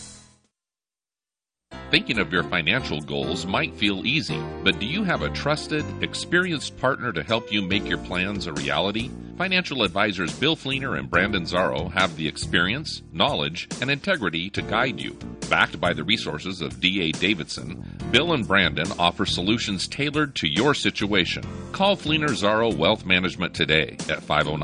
Thinking of your financial goals might feel easy, but do you have a trusted, experienced partner to help you make your plans a reality? Financial advisors Bill Fleener and Brandon Zarro have the experience, knowledge, and integrity to guide you. Backed by the resources of D.A. Davidson, Bill and Brandon offer solutions tailored to your situation. Call Fleener Zarro Wealth Management today at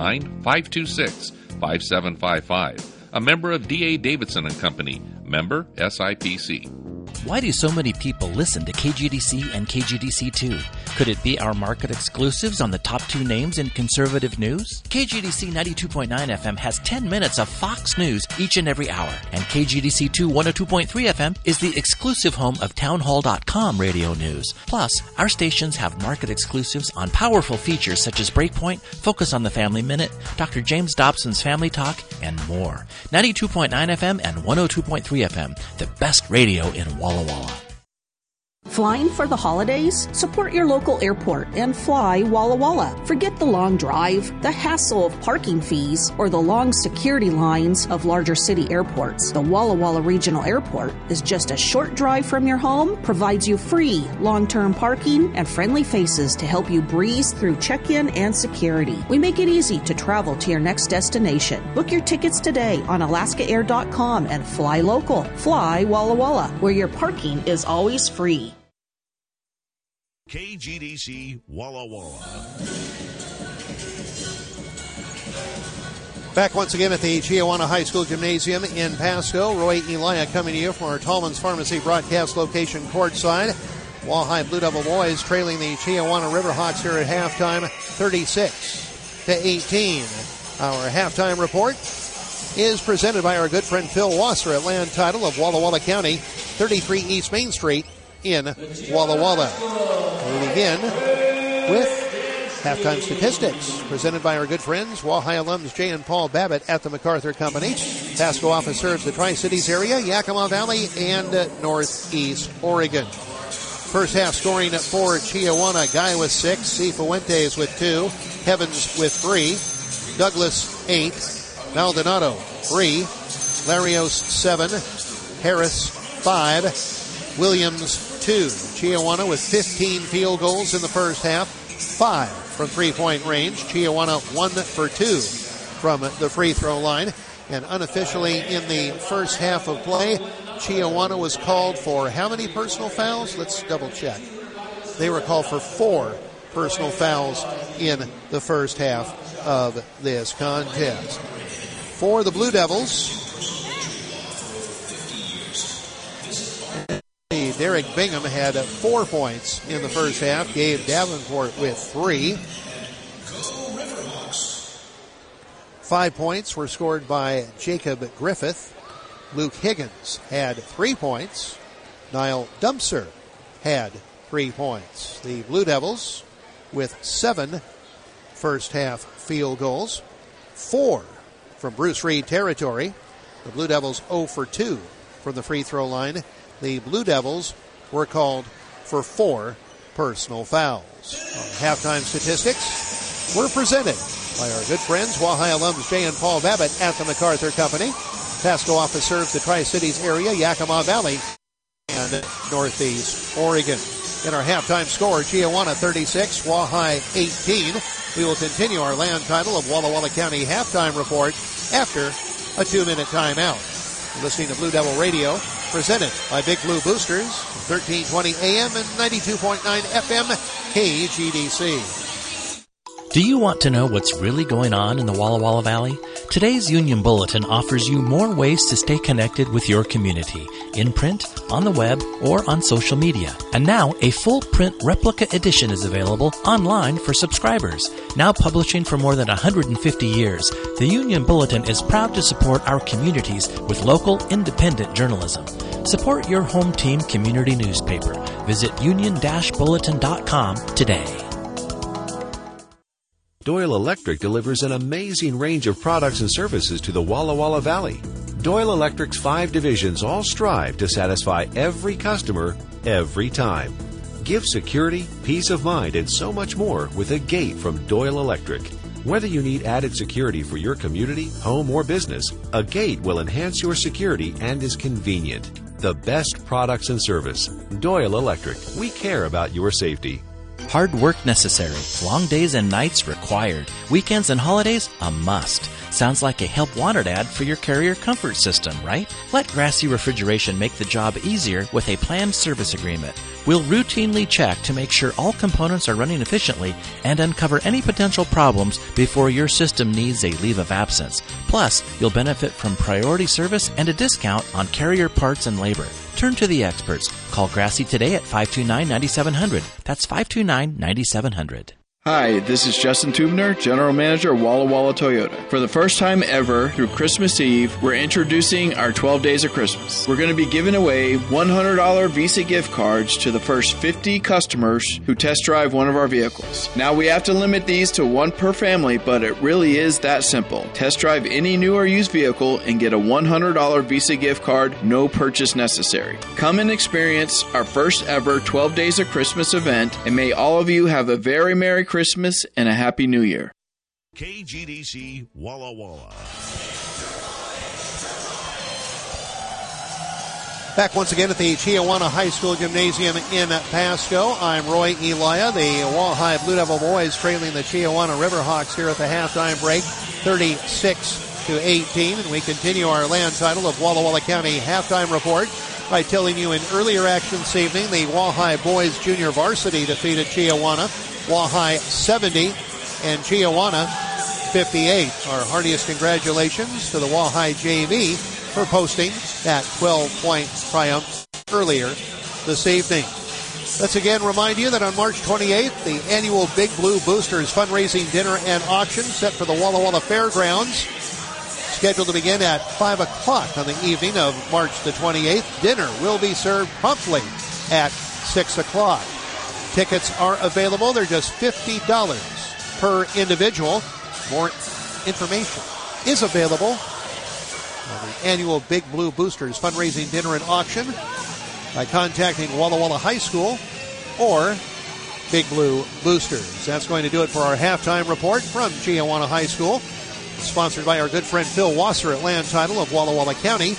509-526-5755. A member of D.A. Davidson & Company, member SIPC. Why do so many people listen to KGDC and KGDC2? Could it be our market exclusives on the top 2 names in conservative news? KGDC 92.9 FM has 10 minutes of Fox News each and every hour, and KGDC2 102.3 FM is the exclusive home of townhall.com radio news. Plus, our stations have market exclusives on powerful features such as Breakpoint, Focus on the Family Minute, Dr. James Dobson's Family Talk, and more. 92.9 FM and 102.3 FM, the best radio in Walla Walla. Flying for the holidays? Support your local airport and fly Walla Walla. Forget the long drive, the hassle of parking fees, or the long security lines of larger city airports. The Walla Walla Regional Airport is just a short drive from your home, provides you free long-term parking and friendly faces to help you breeze through check-in and security. We make it easy to travel to your next destination. Book your tickets today on alaskaair.com and fly local. Fly Walla Walla, where your parking is always free. KGDC Walla Walla. Back once again at the Chiawana High School Gymnasium in Pasco. Roy Elia coming to you from our Tallman's Pharmacy broadcast location courtside. Wahai Blue Devil boys trailing the Chiawana Riverhawks here at halftime, 36-18. Our halftime report is presented by our good friend Phil Wasser at land title of Walla Walla County, 33 East Main Street in Walla Walla. We begin with halftime statistics presented by our good friends, Wahai alums Jay and Paul Babbitt at the MacArthur Company. Pasco office serves the Tri-Cities area, Yakima Valley, and Northeast Oregon. First half scoring for Chiawana, Guy with 6, Cifuentes with 2, Heavens with 3, Douglas 8, Maldonado 3, Larios 7, Harris 5, Williams 2. Chiawana with 15 field goals in the first half, 5 from three-point range. Chiawana 1 for 2 from the free throw line. And unofficially in the first half of play, Chiawana was called for how many personal fouls? Let's double check. They were called for 4 personal fouls in the first half of this contest. For the Blue Devils, Derek Bingham had 4 points in the first half. Gabe Davenport with 3. 5 points were scored by Jacob Griffith. Luke Higgins had 3 points. Niall Dumpser had 3 points. The Blue Devils with 7 first half field goals, 4 from Bruce Reed territory. The Blue Devils 0 for 2 from the free throw line. The Blue Devils were called for 4 personal fouls. Halftime statistics were presented by our good friends, Wahai alums Jay and Paul Babbitt at the MacArthur Company. Pasco office serves the Tri-Cities area, Yakima Valley, and Northeast Oregon. In our halftime score, Chiawana 36, Wahai 18. We will continue our land title of Walla Walla County halftime report after a 2-minute timeout. You're listening to Blue Devil Radio, presented by Big Blue Boosters, 1320 AM and 92.9 FM KGDC. Do you want to know what's really going on in the Walla Walla Valley? Today's Union Bulletin offers you more ways to stay connected with your community, in print, on the web, or on social media. And now, a full print replica edition is available online for subscribers. Now publishing for more than 150 years, the Union Bulletin is proud to support our communities with local, independent journalism. Support your home team community newspaper. Visit union-bulletin.com today. Doyle Electric delivers an amazing range of products and services to the Walla Walla Valley. Doyle Electric's 5 divisions all strive to satisfy every customer, every time. Give security, peace of mind, and so much more with a gate from Doyle Electric. Whether you need added security for your community, home, or business, a gate will enhance your security and is convenient. The best products and service. Doyle Electric. We care about your safety. Hard work necessary. Long days and nights required. Weekends and holidays a must. Sounds like a help wanted ad for your Carrier comfort system, right? Let Grassy Refrigeration make the job easier with a planned service agreement. We'll routinely check to make sure all components are running efficiently and uncover any potential problems before your system needs a leave of absence. Plus, you'll benefit from priority service and a discount on Carrier parts and labor. Turn to the experts. Call Grassy today at 529-9700. That's 529-9700. Hi, this is Justin Tubner, General Manager of Walla Walla Toyota. For the first time ever, through Christmas Eve, we're introducing our 12 Days of Christmas. We're going to be giving away $100 Visa gift cards to the first 50 customers who test drive one of our vehicles. Now, we have to limit these to 1 per family, but it really is that simple. Test drive any new or used vehicle and get a $100 Visa gift card, no purchase necessary. Come and experience our first ever 12 Days of Christmas event, and may all of you have a very Merry Christmas and a Happy New Year. KGDC Walla Walla. Back once again at the Chiawana High School Gymnasium in Pasco. I'm Roy Elia. The Wahai Blue Devil boys trailing the Chiawana Riverhawks here at the halftime break, 36-18. And we continue our land title of Walla Walla County halftime report by telling you in earlier action this evening, the Wahai boys junior varsity defeated Chiawana Wahai 70 and Chiawana 58. Our heartiest congratulations to the Wahai JV for posting that 12-point triumph earlier this evening. Let's again remind you that on March 28th, the annual Big Blue Boosters fundraising dinner and auction set for the Walla Walla Fairgrounds, scheduled to begin at 5 o'clock on the evening of March the 28th. Dinner will be served promptly at 6 o'clock. Tickets are available. They're just $50 per individual. More information is available on the annual Big Blue Boosters fundraising dinner and auction by contacting Walla Walla High School or Big Blue Boosters. That's going to do it for our halftime report from Chiawana High School, sponsored by our good friend Phil Wasser at Land Title of Walla Walla County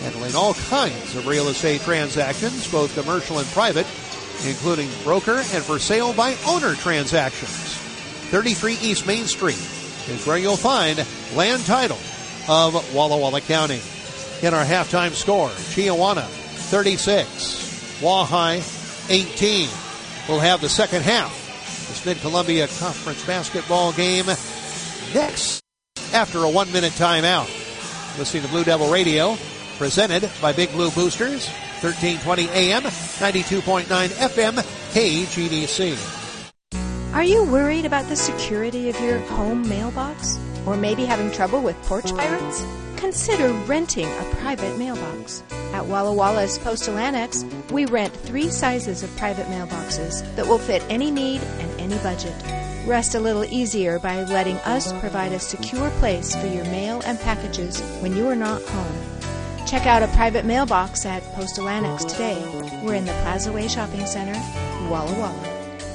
handling all kinds of real estate transactions, both commercial and private, including broker and for sale by owner transactions. 33 East Main Street is where you'll find Land Title of Walla Walla County. In our halftime score, Chiawana 36, Wahai 18. We'll have the second half of this Mid-Columbia Conference basketball game next after a 1-minute timeout. Listening to Blue Devil Radio, presented by Big Blue Boosters, 1320 AM, 92.9 FM, KGDC. Are you worried about the security of your home mailbox? Or maybe having trouble with porch pirates? Consider renting a private mailbox. At Walla Walla's Postal Annex, we rent 3 sizes of private mailboxes that will fit any need and any budget. Rest a little easier by letting us provide a secure place for your mail and packages when you are not home. Check out a private mailbox at Postal Annex today. We're in the Plaza Way Shopping Center, Walla Walla.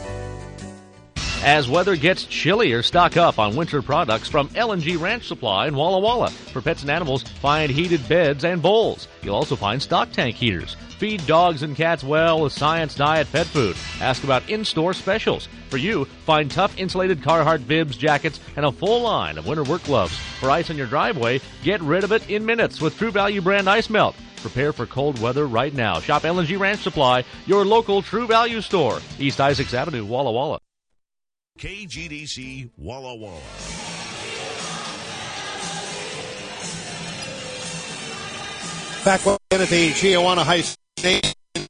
As weather gets chillier, stock up on winter products from L&G Ranch Supply in Walla Walla. For pets and animals, find heated beds and bowls. You'll also find stock tank heaters. Feed dogs and cats well with Science Diet pet food. Ask about in-store specials. For you, find tough insulated Carhartt bibs, jackets, and a full line of winter work gloves. For ice on your driveway, get rid of it in minutes with True Value brand ice melt. Prepare for cold weather right now. Shop L&G Ranch Supply, your local True Value store. East Isaacs Avenue, Walla Walla. KGDC Walla Walla. Back in at the Chiawana High School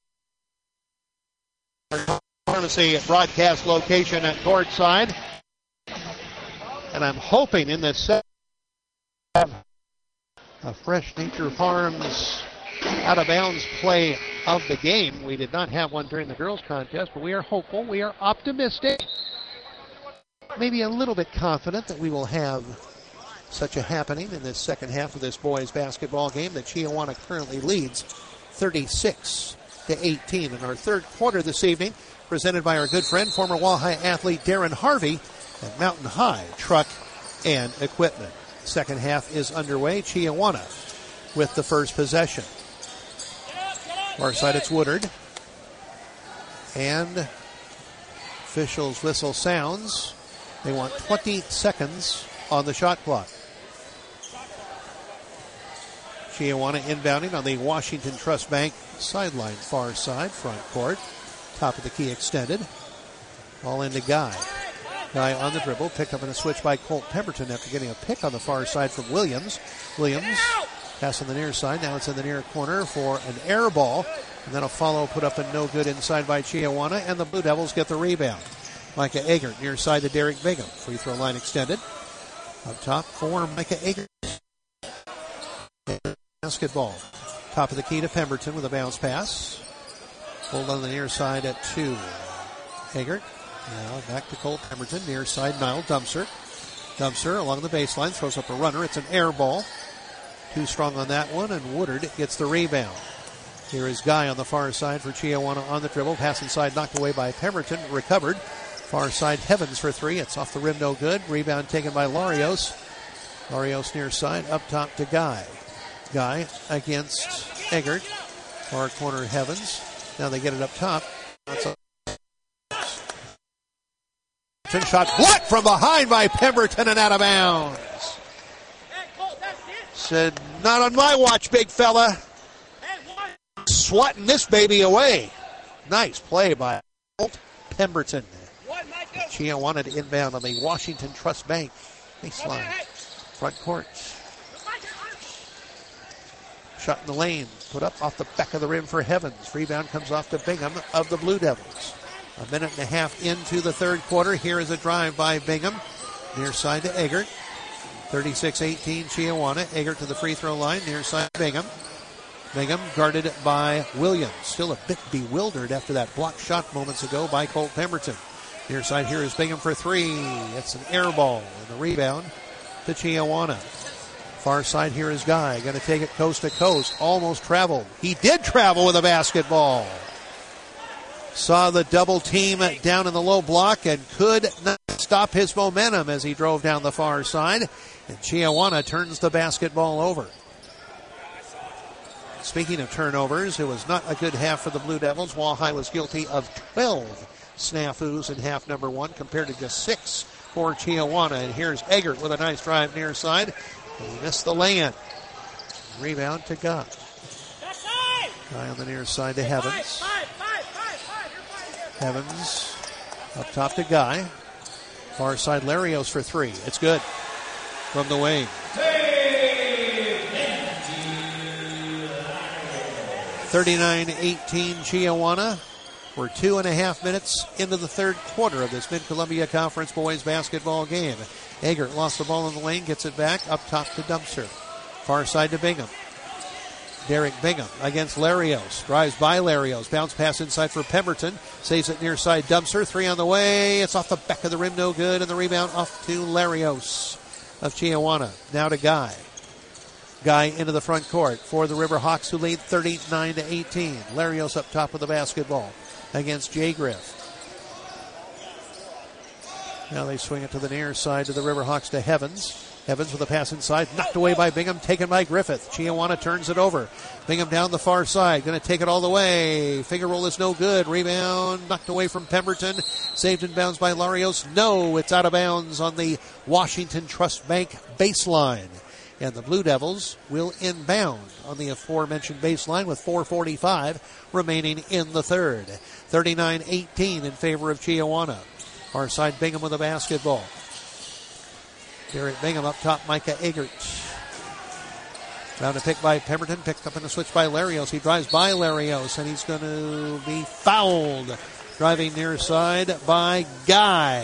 Pharmacy broadcast location at courtside. And I'm hoping in this set a Fresh Nature Farms out of bounds play of the game. We did not have one during the girls contest, but we are hopeful, we are optimistic, maybe a little bit confident that we will have such a happening in this second half of this boys basketball game that Chiawana currently leads 36-18 in our third quarter this evening, presented by our good friend, former Wahai athlete Darren Harvey at Mountain High Truck and Equipment. Second half is underway. Chiawana with the first possession. Far side, it's Woodard. And officials' whistle sounds. They want 20 seconds on the shot clock. Chiawana inbounding on the Washington Trust Bank sideline, far side, front court. Top of the key extended. Ball into Guy. Guy on the dribble, picked up in a switch by Colt Pemberton after getting a pick on the far side from Williams. Williams pass on the near side. Now it's in the near corner for an air ball. And then a follow put up and no good inside by Chiawana. And the Blue Devils get the rebound. Micah Eggert near side to Derek Bingham. Free throw line extended. Up top for Micah Eggert. Basketball. Top of the key to Pemberton with a bounce pass. Hold on the near side at 2. Eggert. Now back to Colt Pemberton. Near side, Niall Dumpster. Dumpster along the baseline. Throws up a runner. It's an air ball. Too strong on that one. And Woodard gets the rebound. Here is Guy on the far side for Chiawana on the dribble. Pass inside, knocked away by Pemberton. Recovered. Far side, Heavens for 3. It's off the rim, no good. Rebound taken by Larios. Larios near side, up top to Guy. Guy against Eggert. Far corner, Heavens. Now they get it up top. That's a shot blocked from behind by Pemberton and out of bounds. Said, not on my watch, big fella. Swatting this baby away. Nice play by Colt Pemberton. Chiawana to inbound on the Washington Trust Bank baseline. Front court. Shot in the lane. Put up off the back of the rim for Heavens. Rebound comes off to Bingham of the Blue Devils. A minute and a half into the third quarter. Here is a drive by Bingham. Near side to Eggert. 36-18 Chiawana. Eggert to the free throw line. Near side Bingham. Bingham guarded by Williams. Still a bit bewildered after that blocked shot moments ago by Colt Pemberton. Near side here is Bingham for 3. It's an air ball. And the rebound to Chiawana. Far side here is Guy. Going to take it coast to coast. Almost traveled. He did travel with a basketball. Saw the double team down in the low block and could not stop his momentum as he drove down the far side. And Chiawana turns the basketball over. Speaking of turnovers, it was not a good half for the Blue Devils. Walleye was guilty of 12 snafus in half number 1 compared to just 6 for Chiawana. And here's Eggert with a nice drive near side. He missed the lay-in. Rebound to Guy. Guy on the near side to Heavens. Heavens up top to Guy. Far side Larios for 3. It's good from the wing. 39-18 Chiawana. We're 2.5 minutes into the third quarter of this Mid-Columbia Conference boys basketball game. Eggert lost the ball in the lane, gets it back up top to Dumpster. Far side to Bingham. Derek Bingham against Larios. Drives by Larios. Bounce pass inside for Pemberton. Saves it near side Dumpster. 3 on the way. It's off the back of the rim. No good. And the rebound off to Larios of Chiawana. Now to Guy. Guy into the front court for the Riverhawks, who lead 39-18. Larios up top with the basketball against Jay Griff. Now they swing it to the near side to the Riverhawks to Heavens. Heavens with a pass inside, knocked away by Bingham, taken by Griffith. Chiawana turns it over. Bingham down the far side, going to take it all the way. Finger roll is no good. Rebound knocked away from Pemberton. Saved and bounds by Larios. No, it's out of bounds on the Washington Trust Bank baseline. And the Blue Devils will inbound on the aforementioned baseline with 4:45 remaining in the third. 39-18 in favor of Chiawana. Far side Bingham with a basketball. Derek Bingham up top, Micah Eggert. Down to pick by Pemberton, picked up in the switch by Larios. He drives by Larios, and he's going to be fouled. Driving near side by Guy.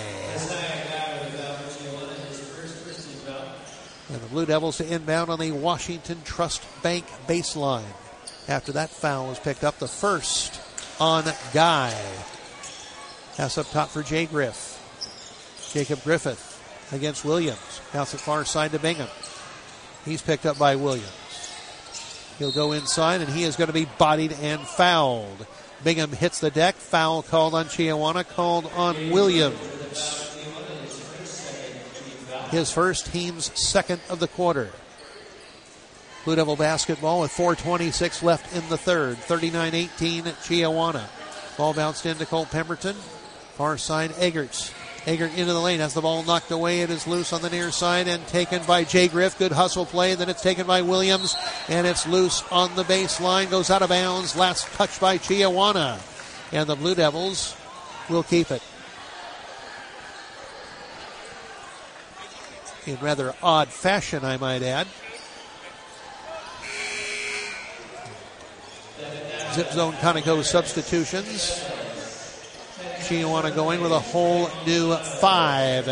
And the Blue Devils to inbound on the Washington Trust Bank baseline. After that foul was picked up, the first on Guy. Pass up top for Jay Griff. Jacob Griffith against Williams. Bounce it far side to Bingham. He's picked up by Williams. He'll go inside, and he is going to be bodied and fouled. Bingham hits the deck. Foul called on Chiawana, called on Williams. His first, team's second of the quarter. Blue Devil basketball with 4:26 left in the third. 39-18 Chiawana. Ball bounced into Colt Pemberton. Far side Eggert. Eggert into the lane. Has the ball knocked away. It is loose on the near side and taken by Jay Griff. Good hustle play. Then it's taken by Williams. And it's loose on the baseline. Goes out of bounds. Last touch by Chiawana. And the Blue Devils will keep it. In rather odd fashion, I might add. Zip zone Conoco substitutions. Chiawana going with a whole new 5.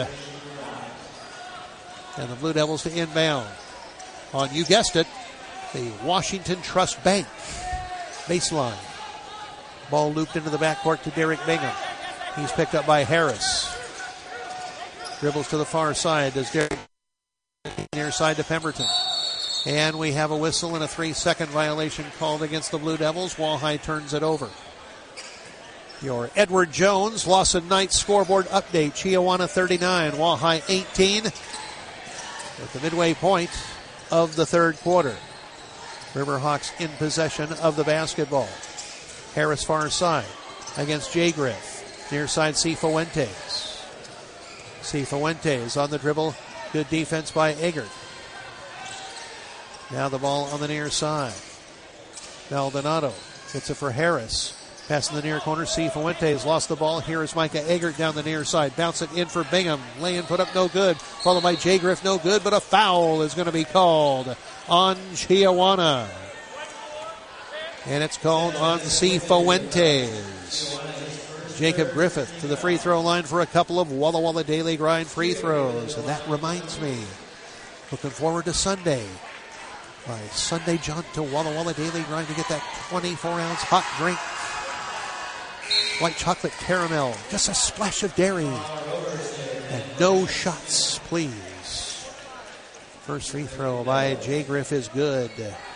And the Blue Devils to inbound on, you guessed it, the Washington Trust Bank baseline. Ball looped into the backcourt to Derek Bingham. He's picked up by Harris. Dribbles to the far side. Does Derek near side to Pemberton. And we have a whistle and a 3-second violation called against the Blue Devils. Walleye turns it over. Your Edward Jones, Lawson Knights scoreboard update. Chiawana 39, Walleye 18 at the midway point of the third quarter. Riverhawks in possession of the basketball. Harris far side against Jay Griff. Near side Cifuentes. Cifuentes on the dribble. Good defense by Eggert. Now the ball on the near side. Maldonado hits it for Harris. Pass in the near corner. Cifuentes lost the ball. Here is Micah Eggert down the near side. Bounce it in for Bingham. Lay-in put up no good. Followed by Jay Griff, no good, but a foul is going to be called on Chiawana. And it's called on Cifuentes. Jacob Griffith to the free throw line for a couple of Walla Walla Daily Grind free throws. And that reminds me, looking forward to Sunday. My Sunday jaunt to Walla Walla Daily Grind to get that 24-ounce hot drink. White chocolate caramel, just a splash of dairy. And no shots, please. First free throw by Jay Griff is good.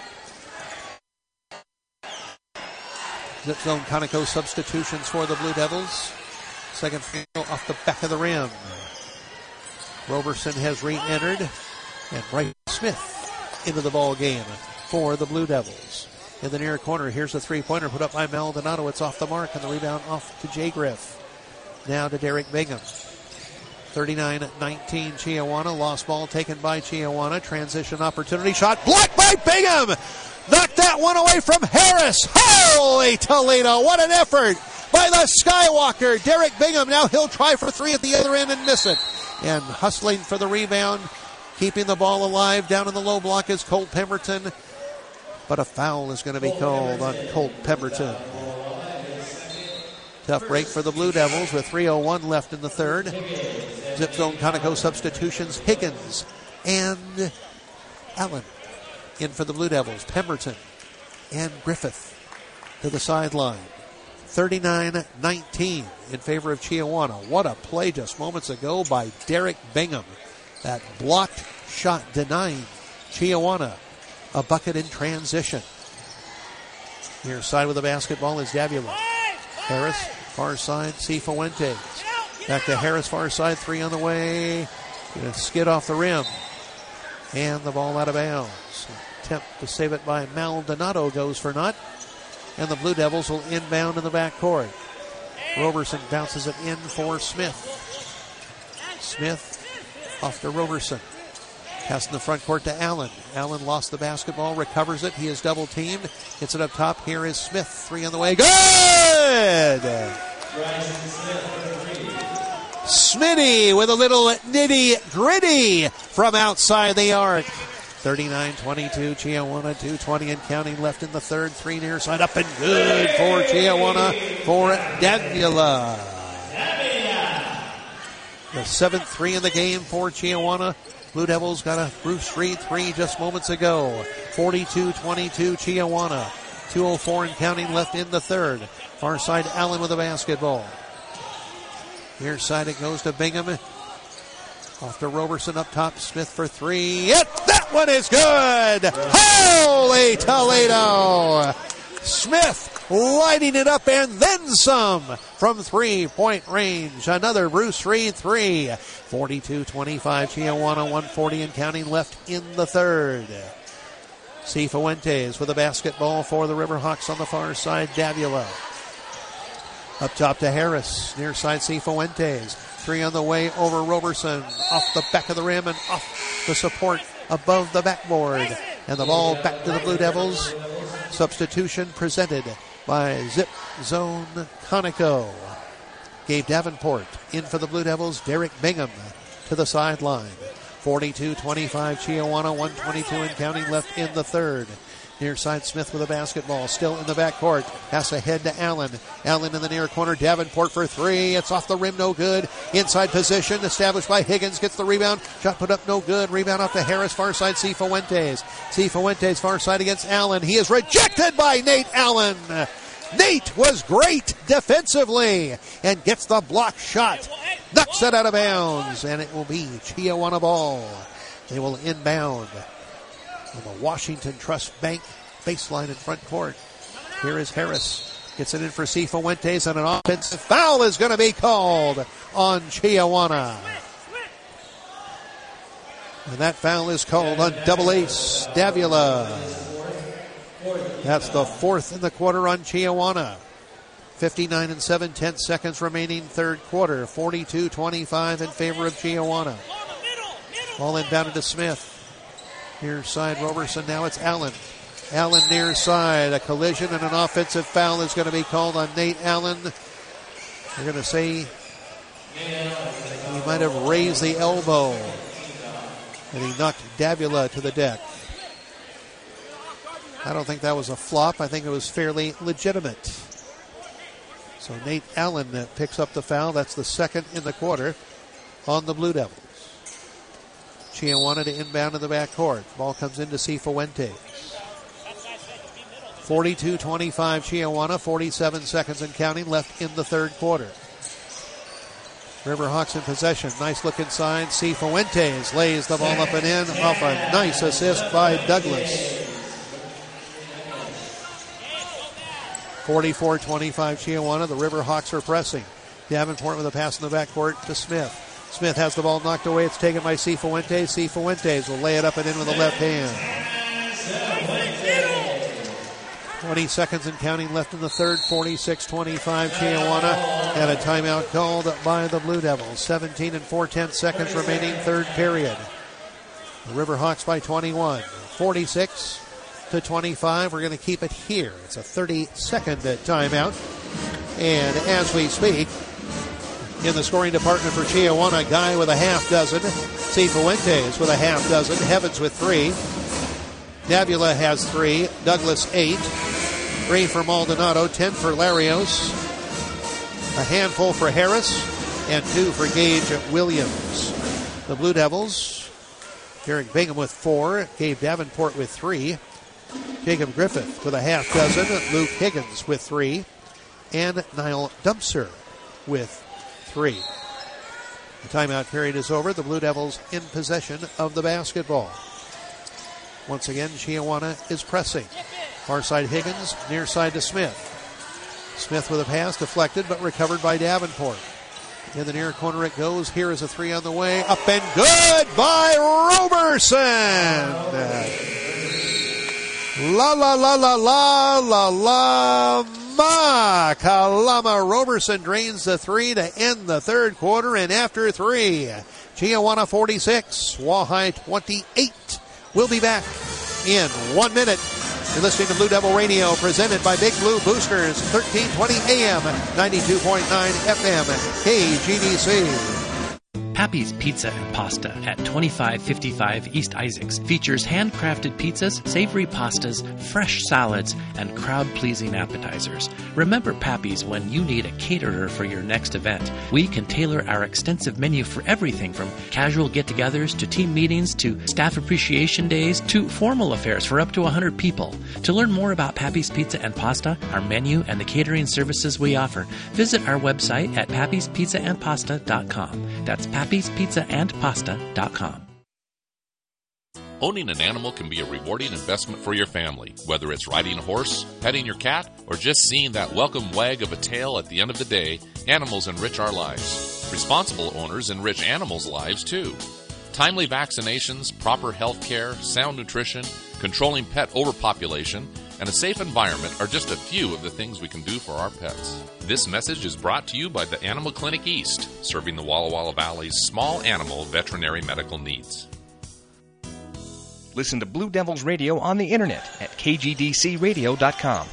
Zip zone Conoco substitutions for the Blue Devils. Second free throw off the back of the rim. Roberson has re-entered. And Bryce Smith into the ball game for the Blue Devils. in the near corner. Here's the three-pointer put up by Maldonado. It's off the mark, and the rebound off to Jay Griff. Now to Derek Bingham. 39-19 Chiawana. Lost ball taken by Chiawana. Transition opportunity. Shot blocked by Bingham. Knocked that one away from Harris. Holy Toledo. What an effort by the Skywalker. Derek Bingham. Now he'll try for three at the other end and miss it. And hustling for the rebound. Keeping the ball alive down in the low block is Colt Pemberton. But a foul is going to be called on Colt Pemberton. Tough break for the Blue Devils with 3:01 left in the third. Zip zone Conoco substitutions. Higgins and Allen in for the Blue Devils. Pemberton and Griffith to the sideline. 39-19 in favor of Chiawana. What a play just moments ago by Derek Bingham. That blocked shot denying Chiawana a bucket in transition. Near side with the basketball is Davila. Harris, far side, Cifuentes. Back to Harris, far side, three on the way. Gonna skid off the rim. And the ball out of bounds. Attempt to save it by Maldonado goes for naught. And the Blue Devils will inbound in the backcourt. Roberson bounces it in for Smith. Smith off to Roberson. Pass in the front court to Allen. Allen lost the basketball, recovers it. He is double teamed. Gets it up top. Here is Smith. Three on the way. Good! Smitty with a little nitty gritty from outside the arc. 39-22 Chiawana. 2:20 and counting left in the third. Three near side up and good for Chiawana for Davila. The seventh three in the game for Chiawana. Blue Devils got a Bruce Reed three just moments ago. 42-22 Chiawana. 2:04 and counting left in the third. Far side Allen with the basketball. Near side it goes to Bingham. Off to Roberson up top. Smith for three. That one is good. Holy Toledo. Smith lighting it up and then some from 3-point range. Another Bruce Reed three. 42-25 Chiawana. 1:40 and counting left in the third. Cifuentes with a basketball for the Riverhawks on the far side. Davila. Up top to Harris. Near side Cifuentes. Three on the way over Roberson. Off the back of the rim and off the support above the backboard. And the ball back to the Blue Devils. Substitution presented by Zip Zone Conoco. Gabe Davenport in for the Blue Devils. Derek Bingham to the sideline. 42-25 Chiawana. 1:22 and counting left in the third. Near side Smith with a basketball. Still in the backcourt. Pass ahead to Allen. Allen in the near corner. Davenport for three. It's off the rim. No good. Inside position established by Higgins. Gets the rebound. Shot put up. No good. Rebound off to Harris. Far side Cifuentes. Cifuentes far side against Allen. He is rejected by Nate Allen. Nate was great defensively and gets the block shot. Knocks it out of bounds. And it will be Chiawana ball. They will inbound on the Washington Trust Bank baseline in front court. Here is Harris. Gets it in for Cifuentes, and an offensive foul is going to be called on Chiawana. And that foul is called on double ace Davila. That's the fourth in the quarter on Chiawana. 59-7, 10 seconds remaining third quarter. 42-25 in favor of Chiawana. Ball inbounded to Smith. Near side Roberson. Now it's Allen. Allen near side. A collision and an offensive foul is going to be called on Nate Allen. They're going to say he might have raised the elbow. And he knocked Davila to the deck. I don't think that was a flop. I think it was fairly legitimate. So Nate Allen picks up the foul. That's the second in the quarter on the Blue Devils. Chiawana to inbound in the backcourt. Ball comes into Cifuentes. 42-25 Chiawana. 47 seconds and counting left in the third quarter. Riverhawks in possession. Nice look inside. Cifuentes lays the ball up and in off a nice assist by Douglas. 44-25 Chiawana. The Riverhawks are pressing. Davenport with a pass in the backcourt to Smith. Smith has the ball knocked away. It's taken by Cifuentes. Cifuentes will lay it up and in with the left hand. 20 seconds and counting left in the third. 46-25. Chiawana had a timeout called by the Blue Devils. 17 and 4/10 seconds remaining, third period. The Riverhawks by 21. 46-25. We're going to keep it here. It's a 30-second timeout. And as we speak, in the scoring department for Chiawana, Guy with a half dozen. Cifuentes with a half dozen. Heavens with 3. Davila has 3. Douglas 8. 3 for Maldonado. 10 for Larios. A handful for Harris. And 2 for Gage Williams. The Blue Devils, Derek Bingham with 4. Gabe Davenport with 3. Jacob Griffith with a half dozen. Luke Higgins with 3. And Niall Dumpster with 3. The timeout period is over. The Blue Devils in possession of the basketball. Once again, Chiawana is pressing. Far side Higgins, near side to Smith. Smith with a pass deflected but recovered by Davenport. In the near corner it goes. Here is a 3 on the way. Up and good by Roberson. La la la la la la la. Kalama Roberson drains the 3 to end the third quarter, and after 3, Chiawana 46, Wahai 28. We'll be back in 1 minute. You're listening to Blue Devil Radio, presented by Big Blue Boosters, 1320 AM, 92.9 FM, KGDC. Pappy's Pizza and Pasta at 2555 East Isaacs features handcrafted pizzas, savory pastas, fresh salads, and crowd-pleasing appetizers. Remember Pappy's when you need a caterer for your next event. We can tailor our extensive menu for everything from casual get-togethers to team meetings to staff appreciation days to formal affairs for up to 100 people. To learn more about Pappy's Pizza and Pasta, our menu, and the catering services we offer, visit our website at pappyspizzaandpasta.com. That's pappyspizzaandpasta.com. Owning an animal can be a rewarding investment for your family, whether it's riding a horse, petting your cat, or just seeing that welcome wag of a tail at the end of the day. Animals enrich our lives. Responsible owners enrich animals' lives too. Timely vaccinations, proper health care, sound nutrition, controlling pet overpopulation, and a safe environment are just a few of the things we can do for our pets. This message is brought to you by the Animal Clinic East, serving the Walla Walla Valley's small animal veterinary medical needs. Listen to Blue Devils Radio on the internet at kgdcradio.com.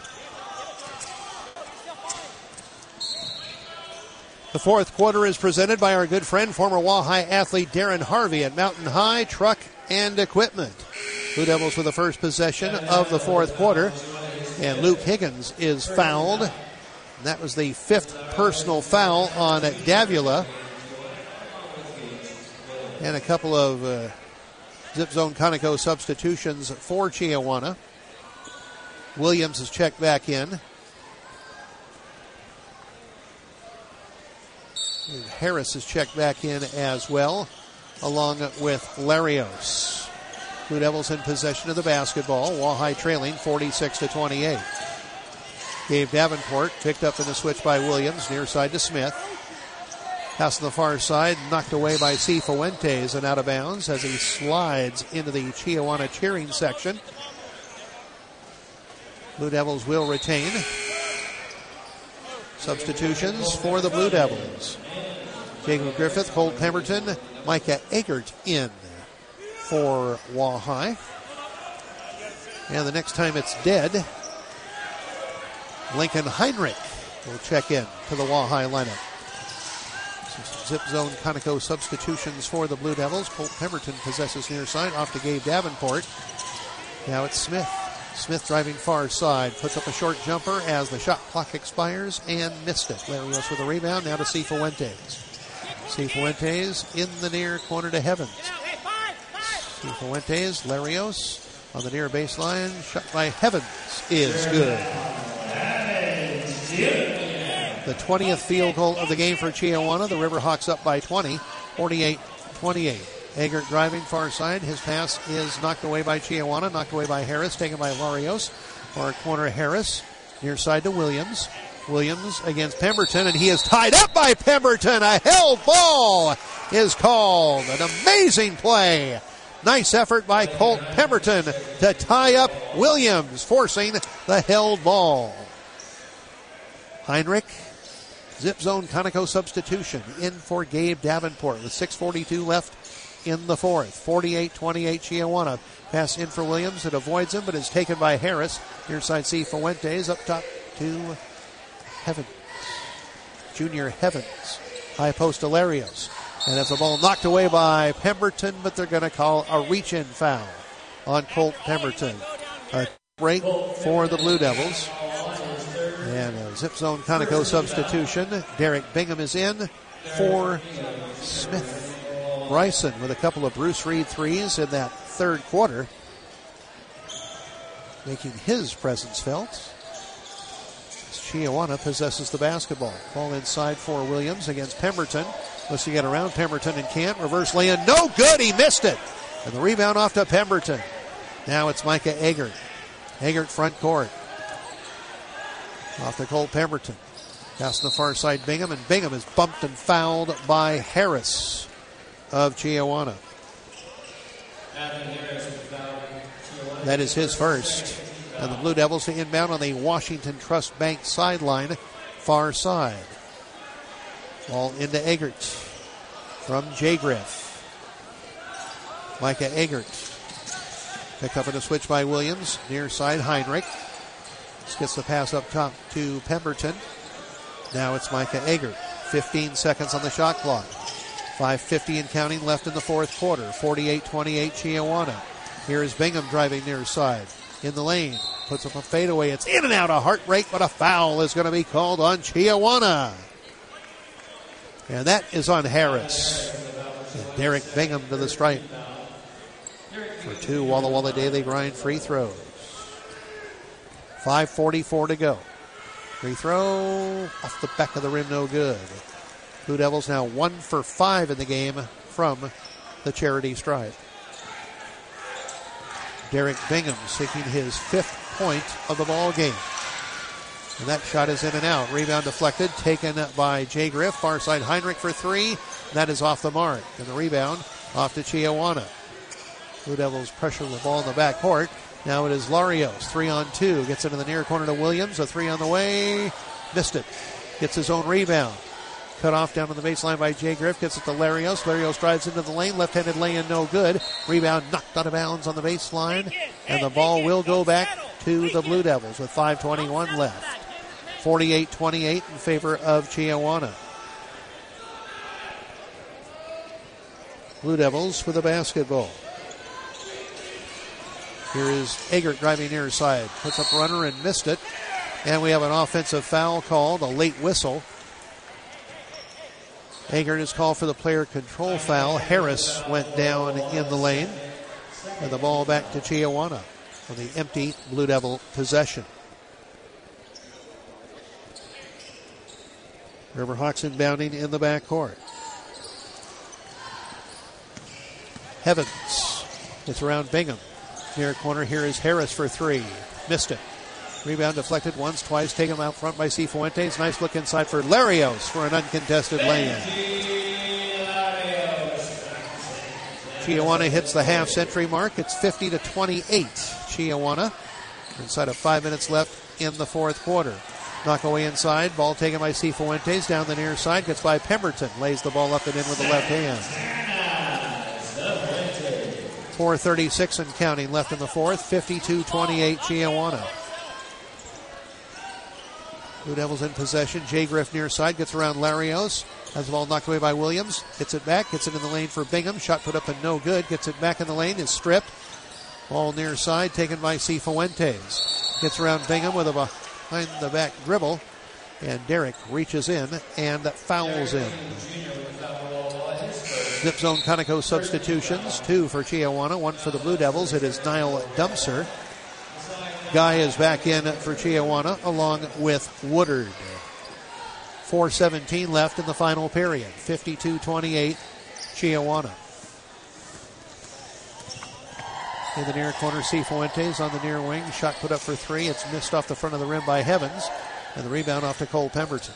The fourth quarter is presented by our good friend, former Wahai athlete Darren Harvey at Mountain High Truck and Equipment. Blue Devils with the first possession of the fourth quarter, and Luke Higgins is fouled. And that was the 5th personal foul on Davila. And a couple of Zip Zone Conoco substitutions for Chiawana. Williams is checked back in. And Harris is checked back in as well, along with Larios. Blue Devils in possession of the basketball. Wahai trailing 46-28. Gabe Davenport picked up in the switch by Williams, near side to Smith. Pass on the far side, knocked away by Cifuentes and out of bounds as he slides into the Chiawana cheering section. Blue Devils will retain. Substitutions for the Blue Devils. Jacob Griffith, Colt Pemberton, Micah Eggert in for Wahai. And the next time it's dead, Lincoln Heinrich will check in to the Wahai lineup. Some Zip Zone Conoco substitutions for the Blue Devils. Colt Pemberton possesses near side, off to Gabe Davenport. Now it's Smith. Smith driving far side, puts up a short jumper as the shot clock expires and missed it. Larios with a rebound, now to Cifuentes. Cifuentes in the near corner to Heavens. Cifuentes, Larios on the near baseline. Shot by Heavens is good. The 20th field goal of the game for Chiawana. The Riverhawks up by 20, 48-28. Eggert driving far side. His pass is knocked away by Chiawana, knocked away by Harris, taken by Larios. Far corner Harris, near side to Williams. Williams against Pemberton, and he is tied up by Pemberton. A held ball is called. An amazing play Nice effort by Colt Pemberton to tie up Williams, forcing the held ball. Heinrich, zip zone Conoco substitution in for Gabe Davenport with 6:42 left in the fourth. 48-28 Chiawana. Pass in for Williams. It avoids him, but is taken by Harris. Near side C. Fuentes up top to Heavens. Junior Heavens. High post to Larios. And that's a ball knocked away by Pemberton, but they're going to call a reach-in foul on Colt Pemberton. A break for the Blue Devils. And a zip zone Conoco substitution. Derek Bingham is in for Smith. Bryson with a couple of Bruce Reed threes in that third quarter, making his presence felt. Chiawana possesses the basketball. Ball inside for Williams against Pemberton. Let's get around Pemberton and can't. Reverse lay-in. No good. He missed it. And the rebound off to Pemberton. Now it's Micah Eggert. Eggert front court. Off to Cole Pemberton. Pass to the far side Bingham. And Bingham is bumped and fouled by Harris of Chiawana. That is his first. And the Blue Devils to inbound on the Washington Trust Bank sideline, far side. Ball into Eggert from Jay Griff. Micah Eggert. Picked up in a switch by Williams. Near side Heinrich. Just gets the pass up top to Pemberton. Now it's Micah Eggert. 15 seconds on the shot clock. 5:50 and counting left in the fourth quarter. 48-28 Chiawana. Here is Bingham driving near side. In the lane. Puts up a fadeaway. It's in and out. A heartbreak, but a foul is going to be called on Chiawana. And that is on Harris. And Derek Bingham to the stripe. For two Walla Walla Daily Grind free throws. 5:44 to go. Free throw off the back of the rim, no good. Blue Devils now 1 for 5 in the game from the charity stripe. Derek Bingham seeking his 5th point of the ball game. And that shot is in and out. Rebound deflected, taken by Jay Griff. Far side Heinrich for 3. That is off the mark. And the rebound off to Chiawana. Blue Devils pressure the ball in the back court. Now it is Larios. 3-on-2. Gets into the near corner to Williams. A 3 on the way. Missed it. Gets his own rebound. Cut off down on the baseline by Jay Griff. Gets it to Larios. Larios drives into the lane. Left-handed lay-in, no good. Rebound knocked out of bounds on the baseline. And the ball will go back to the Blue Devils with 5:21 left. 48-28 in favor of Chiawana. Blue Devils with the basketball. Here is Eggert driving near side. Puts up runner and missed it. And we have an offensive foul called, a late whistle. Eggert is called for the player control foul. Harris went down in the lane. And the ball back to Chiawana on the empty Blue Devil possession. Riverhawks inbounding in the backcourt. Heavens gets around Bingham. Near corner, here is Harris for 3. Missed it. Rebound deflected once, twice. Taken out front by C. Fuentes. Nice look inside for Larios for an uncontested lay-in. Chiawana hits the half-century mark. It's 50-28. Chiawana. Inside of 5 minutes left in the fourth quarter. Knock away inside. Ball taken by C. Fuentes. Down the near side. Gets by Pemberton. Lays the ball up and in with the left hand. 4:36 and counting left in the fourth. 52-28 Chiawana. Blue Devils in possession. Jay Griff near side. Gets around Larios. Has the ball knocked away by Williams. Gets it back. Gets it in the lane for Bingham. Shot put up and no good. Gets it back in the lane. Is stripped. Ball near side. Taken by C. Fuentes. Gets around Bingham with a behind the back dribble. And Derek reaches in and fouls in. Zip zone Conoco substitutions. 2 for Chiawana, 1 for the Blue Devils. It is Niall Dumpser. Guy is back in for Chiawana along with Woodard. 4:17 left in the final period. 52-28 Chiawana. In the near corner, C. Fuentes on the near wing. Shot put up for 3. It's missed off the front of the rim by Heavens. And the rebound off to Cole Pemberton.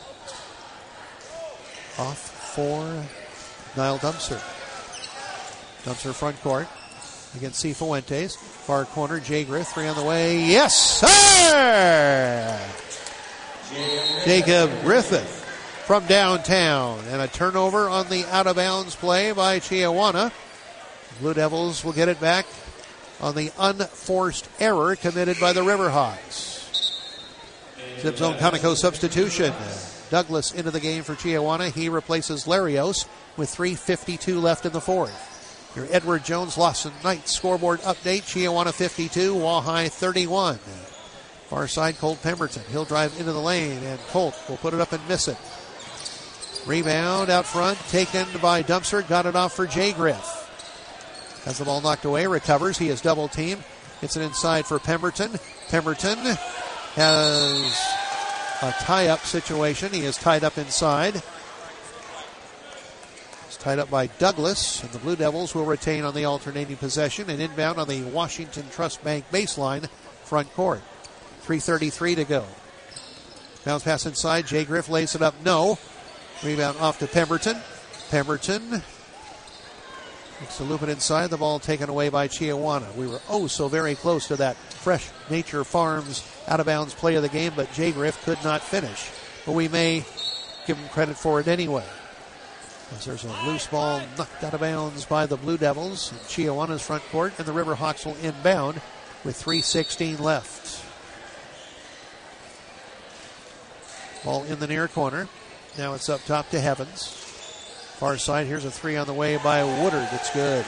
Off for Niall Dumpser. Dumpser front court. against Cifuentes. Far corner, Jay Griff, 3 on the way. Yes, sir! Jacob Griffith from downtown. And a turnover on the out-of-bounds play by Chiawana. Blue Devils will get it back on the unforced error committed by the Riverhawks. Zip zone Conoco substitution. Douglas into the game for Chiawana. He replaces Larios with 3:52 left in the fourth. Your Edward Jones Lawson Knights scoreboard update. Chiawana 52, Wahai 31. Far side, Colt Pemberton. He'll drive into the lane, and Colt will put it up and miss it. Rebound out front, taken by Dumpster. Got it off for Jay Griff. Has the ball knocked away, recovers. He is double teamed. It's an inside for Pemberton. Pemberton has a tie-up situation. He is tied up inside. Tied up by Douglas, and the Blue Devils will retain on the alternating possession and inbound on the Washington Trust Bank baseline front court. 3:33 to go. Bounce pass inside. Jay Griff lays it up. No. Rebound off to Pemberton. Pemberton looks to loop it inside. The ball taken away by Chiawana. We were so very close to that Fresh Nature Farms out-of-bounds play of the game, but Jay Griff could not finish. But we may give him credit for it anyway. As there's a loose ball knocked out of bounds by the Blue Devils in Chiawana's front court, and the Riverhawks will inbound with 3:16 left. Ball in the near corner. Now it's up top to Heavens. Far side, here's a 3 on the way by Woodard. It's good.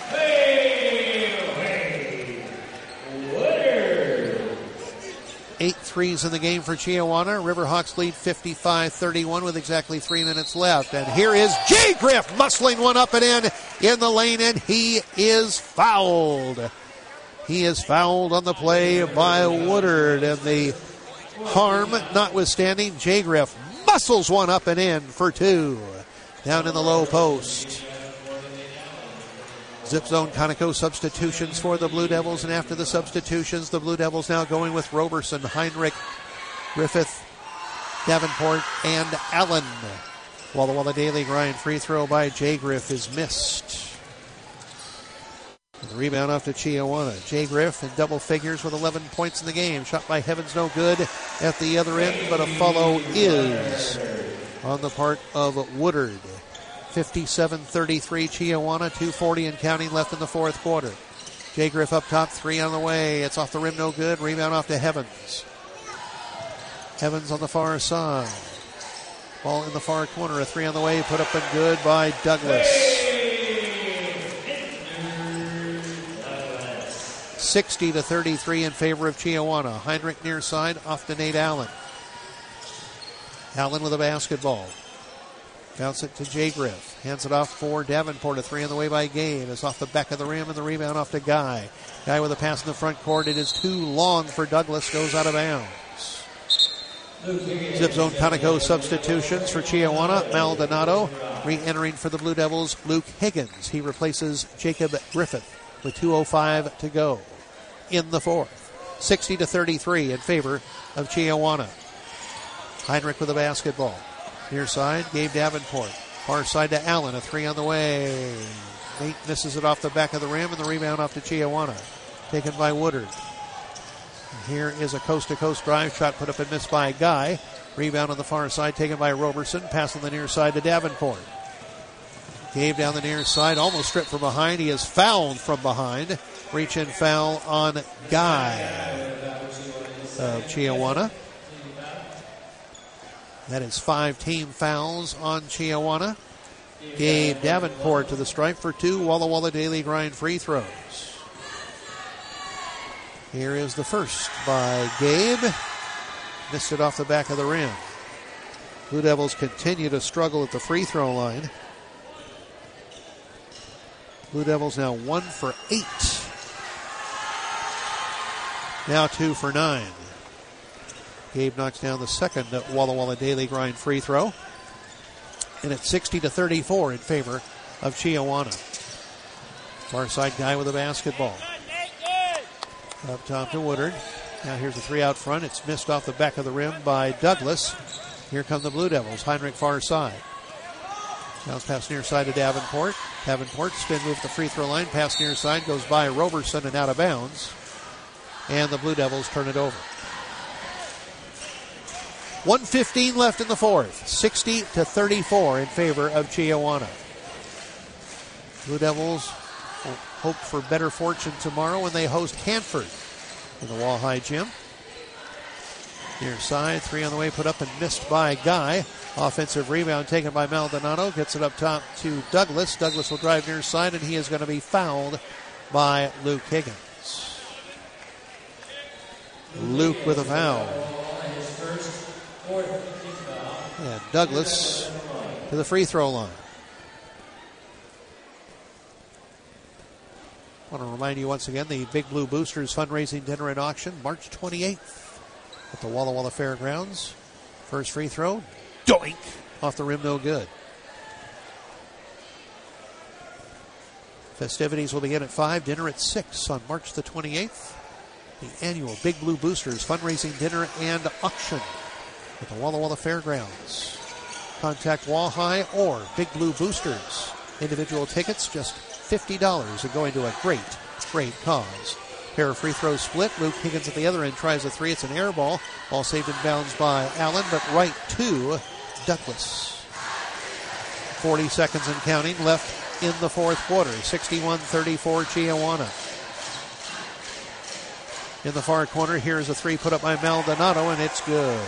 Woodard. 8 threes in the game for Chiawana. Riverhawks lead 55-31 with exactly 3 minutes left. And here is Jay Griff muscling one up and in the lane, and he is fouled. He is fouled on the play by Woodard, and the harm notwithstanding, Jay Griff muscles one up and in for 2. Down in the low post. Zip zone Conoco substitutions for the Blue Devils, and after the substitutions, the Blue Devils now going with Roberson, Heinrich, Griffith, Davenport, and Allen. Walla Walla Daily Grind free throw by Jay Griff is missed. The rebound off to Chiawana. Jay Griff in double figures with 11 points in the game. Shot by Heavens, no good at the other end, but a follow is on the part of Woodard. 57-33 Chiawana, 2:40 and counting left in the fourth quarter. Jay Griff up top, 3 on the way. It's off the rim, no good. Rebound off to Heavens. Heavens on the far side. Ball in the far corner, a 3 on the way, put up and good by Douglas. 60-33 in favor of Chiawana. Heinrich near side, off to Nate Allen. Allen with a basketball. Bounce it to Jay Griff. Hands it off for Davenport. A 3 on the way by Gabe. It's off the back of the rim, and the rebound off to Guy. Guy with a pass in the front court. It is too long for Douglas. Goes out of bounds. Zip zone Conoco substitutions for Chiawana. Maldonado re-entering for the Blue Devils. Luke Higgins. He replaces Jacob Griffith with 2:05 to go in the fourth. 60-33 in favor of Chiawana. Heinrich with a basketball. Near side, Gabe Davenport. Far side to Allen, a 3 on the way. Nate misses it off the back of the rim, and the rebound off to Chiawana. Taken by Woodard. And here is a coast-to-coast drive shot put up and missed by Guy. Rebound on the far side taken by Roberson. Pass on the near side to Davenport. Gabe down the near side, almost stripped from behind. He is fouled from behind. Reach-in foul on Guy of Chiawana. That is 5 team fouls on Chiawana. Gabe Davenport to the stripe for 2 Walla Walla Daily Grind free throws. Here is the first by Gabe. Missed it off the back of the rim. Blue Devils continue to struggle at the free throw line. Blue Devils now 1 for 8. Now 2 for 9. Gabe knocks down the second Walla Walla Daily Grind free throw. And it's 60-34 in favor of Chiawana. Far side Guy with a basketball. Up top to Woodard. Now here's a 3 out front. It's missed off the back of the rim by Douglas. Here come the Blue Devils. Heinrich far side. Bounce pass near side to Davenport. Davenport spin move to the free throw line. Pass near side goes by Roberson and out of bounds. And the Blue Devils turn it over. 1:15 left in the fourth. 60-34 in favor of Chiawana. Blue Devils will hope for better fortune tomorrow when they host Hanford in the Wall-High Gym. Near side, three on the way, put up and missed by Guy. Offensive rebound taken by Maldonado. Gets it up top to Douglas. Douglas will drive near side, and he is going to be fouled by Luke Higgins. Luke with a foul. And Douglas to the free throw line. I want to remind you once again, the Big Blue Boosters fundraising dinner and auction, March 28th at the Walla Walla Fairgrounds. First free throw, doink, off the rim, no good. Festivities will begin at 5, dinner at 6 on March the 28th. The annual Big Blue Boosters fundraising dinner and auction at the Walla Walla Fairgrounds. Contact Wall-High or Big Blue Boosters. Individual tickets just $50 and going to a great cause. Pair of free throws split. Luke Higgins at the other end tries a three. It's an air ball. Ball saved in bounds by Allen, but right to Douglas. 40 seconds and counting left in the fourth quarter. 61-34 Chiawana. In the far corner, here's a three put up by Maldonado, and it's good.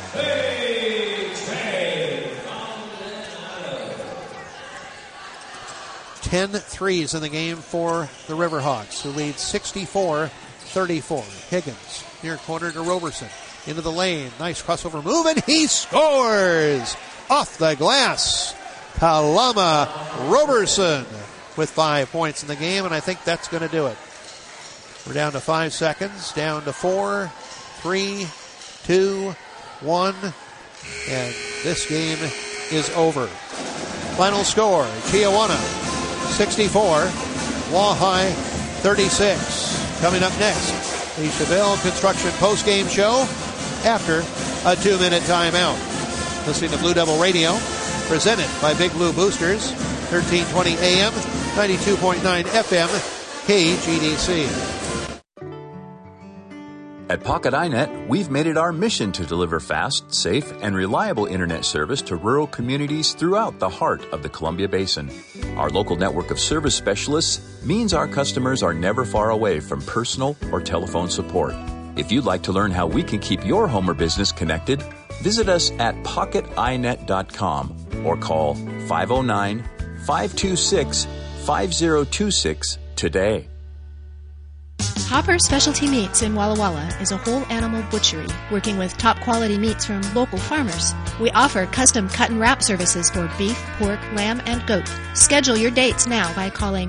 10 threes in the game for the Riverhawks, who lead 64-34. Higgins, near corner to Roberson. Into the lane. Nice crossover move, and he scores! Off the glass. Kalama Roberson with 5 points in the game, and I think that's going to do it. We're down to 5 seconds, down to 4, 3, 2, 1, and this game is over. Final score, Chiawana 64, Wall-High 36. Coming up next, the Chevelle Construction postgame show after a 2-minute timeout. Listening to Blue Devil Radio, presented by Big Blue Boosters, 1320 AM, 92.9 FM, KGDC. At Pocket iNet, we've made it our mission to deliver fast, safe, and reliable internet service to rural communities throughout the heart of the Columbia Basin. Our local network of service specialists means our customers are never far away from personal or telephone support. If you'd like to learn how we can keep your home or business connected, visit us at pocketinet.com or call 509-526-5026 today. Hopper Specialty Meats in Walla Walla is a whole animal butchery, working with top quality meats from local farmers. We offer custom cut and wrap services for beef, pork, lamb, and goat. Schedule your dates now by calling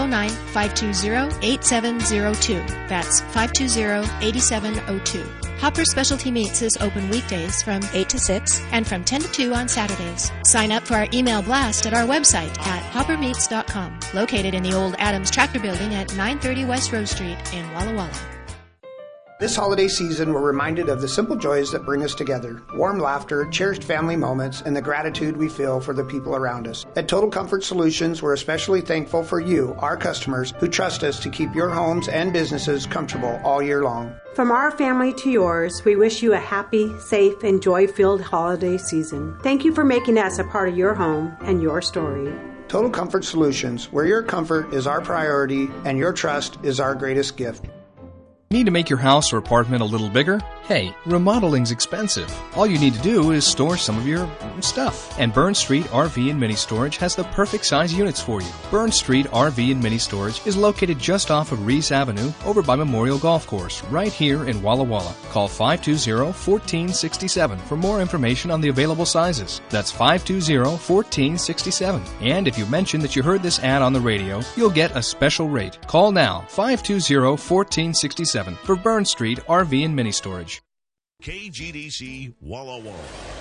509-520-8702. That's 520-8702. Hopper Specialty Meats is open weekdays from 8 to 6 and from 10 to 2 on Saturdays. Sign up for our email blast at our website at hoppermeats.com, located in the old Adams Tractor Building at 930 West Rose Street in Walla Walla. This holiday season, we're reminded of the simple joys that bring us together, warm laughter, cherished family moments, and the gratitude we feel for the people around us. At Total Comfort Solutions, we're especially thankful for you, our customers, who trust us to keep your homes and businesses comfortable all year long. From our family to yours, we wish you a happy, safe, and joy-filled holiday season. Thank you for making us a part of your home and your story. Total Comfort Solutions, where your comfort is our priority and your trust is our greatest gift. Need to make your house or apartment a little bigger? Hey, remodeling's expensive. All you need to do is store some of your stuff. And Burn Street RV and Mini Storage has the perfect size units for you. Burn Street RV and Mini Storage is located just off of Reese Avenue over by Memorial Golf Course, right here in Walla Walla. Call 520-1467 for more information on the available sizes. That's 520-1467. And if you mention that you heard this ad on the radio, you'll get a special rate. Call now, 520-1467 for Burn Street RV and Mini Storage. KGDC Walla Walla.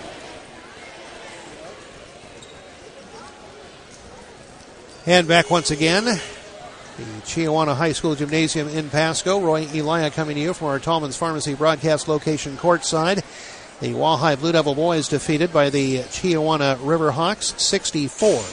And back once again, the Chiawana High School Gymnasium in Pasco. Roy Elia coming to you from our Tallman's Pharmacy broadcast location courtside. The Wall-High Blue Devil boys defeated by the Chiawana Riverhawks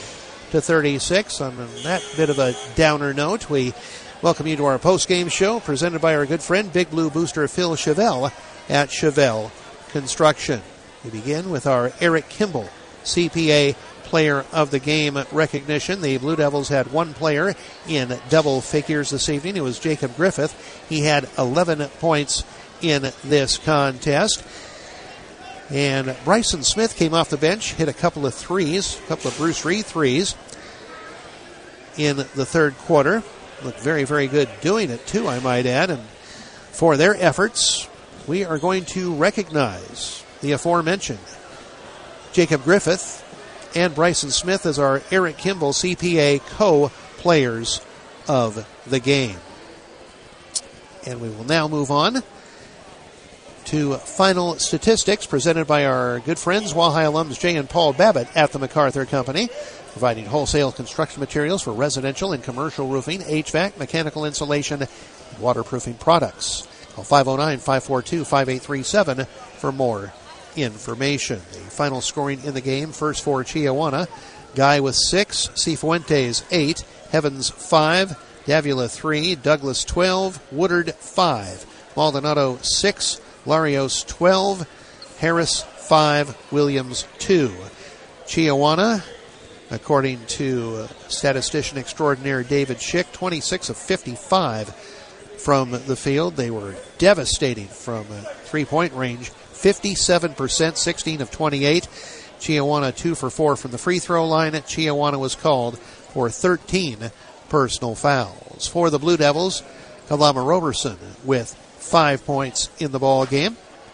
36. On that bit of a downer note, we welcome you to our post-game show presented by our good friend Big Blue booster Phil Chevelle at Chevelle Construction. We begin with our Eric Kimball CPA Player of the Game recognition. The Blue Devils had one player in double figures this evening. It was Jacob Griffith. He had 11 points in this contest. And Bryson Smith came off the bench, hit a couple of Bruce Reed threes in the third quarter. Looked very, very good doing it, too, I might add. And for their efforts, we are going to recognize the aforementioned Jacob Griffith and Bryson Smith as our Eric Kimball CPA co-players of the game. And we will now move on to final statistics presented by our good friends, Wahai alums Jay and Paul Babbitt at the MacArthur Company, providing wholesale construction materials for residential and commercial roofing, HVAC, mechanical insulation, and waterproofing products. Call 509-542-5837 for more information. The final scoring in the game, first for Chiawana, Guy with 6, Cifuentes 8, Heavens 5, Davila 3, Douglas 12, Woodard 5, Maldonado 6, Larios 12, Harris 5, Williams 2. Chiawana, according to statistician extraordinaire David Schick, 26 of 55 from the field. They were devastating from three-point range, 57%, 16 of 28. Chiawana 2 for 4 from the free throw line. Chiawana was called for 13 personal fouls. For the Blue Devils, Kalama Roberson with 5 points in the ball game.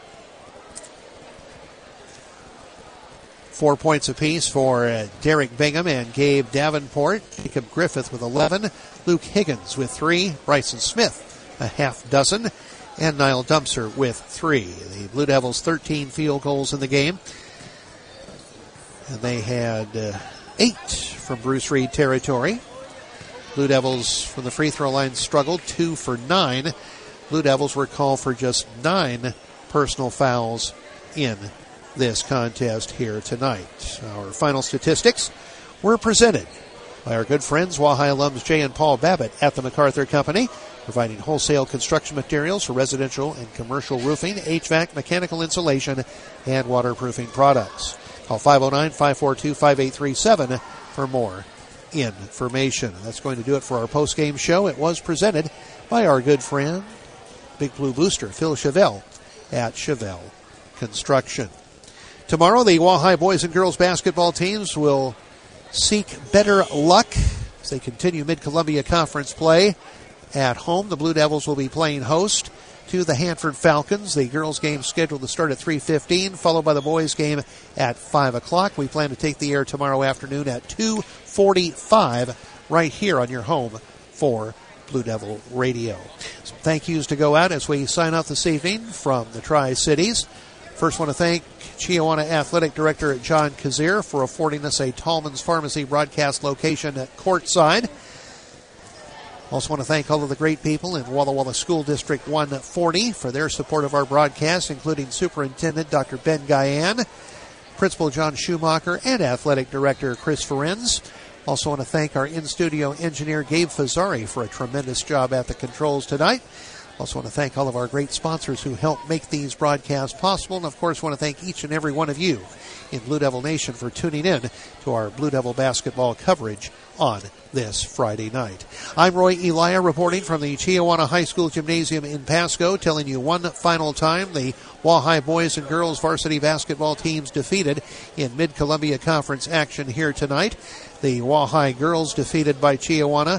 4 points apiece for Derek Bingham and Gabe Davenport. Jacob Griffith with 11. Luke Higgins with 3. Bryson Smith a half dozen. And Niall Dumpster with 3. The Blue Devils 13 field goals in the game. And they had 8 from Bruce Reed territory. Blue Devils from the free throw line struggled, 2 for 9. Blue Devils were called for just 9 personal fouls in this contest here tonight. Our final statistics were presented by our good friends, Wahai alums Jay and Paul Babbitt at the MacArthur Company, providing wholesale construction materials for residential and commercial roofing, HVAC, mechanical insulation, and waterproofing products. Call 509-542-5837 for more information. That's going to do it for our post-game show. It was presented by our good friend, Big Blue booster Phil Chevelle at Chevelle Construction. Tomorrow, the Wahai boys and girls basketball teams will seek better luck as they continue Mid-Columbia Conference play. At home, the Blue Devils will be playing host to the Hanford Falcons. The girls' game scheduled to start at 3:15, followed by the boys' game at 5 o'clock. We plan to take the air tomorrow afternoon at 2:45 right here on your home for Blue Devil Radio. Some thank yous to go out as we sign off this evening from the Tri-Cities. First, want to thank Chiawana Athletic Director John Kazir for affording us a Tallman's Pharmacy broadcast location at Courtside. Also want to thank all of the great people in Walla Walla School District 140 for their support of our broadcast, including Superintendent Dr. Ben Guyan, Principal John Schumacher, and Athletic Director Chris Ferenz. Also want to thank our in-studio engineer Gabe Fazzari for a tremendous job at the controls tonight. Also want to thank all of our great sponsors who help make these broadcasts possible. And, of course, want to thank each and every one of you in Blue Devil Nation for tuning in to our Blue Devil basketball coverage on this Friday night. I'm Roy Elia reporting from the Chiawana High School Gymnasium in Pasco, telling you one final time the Wahai boys and girls varsity basketball teams defeated in Mid-Columbia Conference action here tonight. The Wahai girls defeated by Chiawana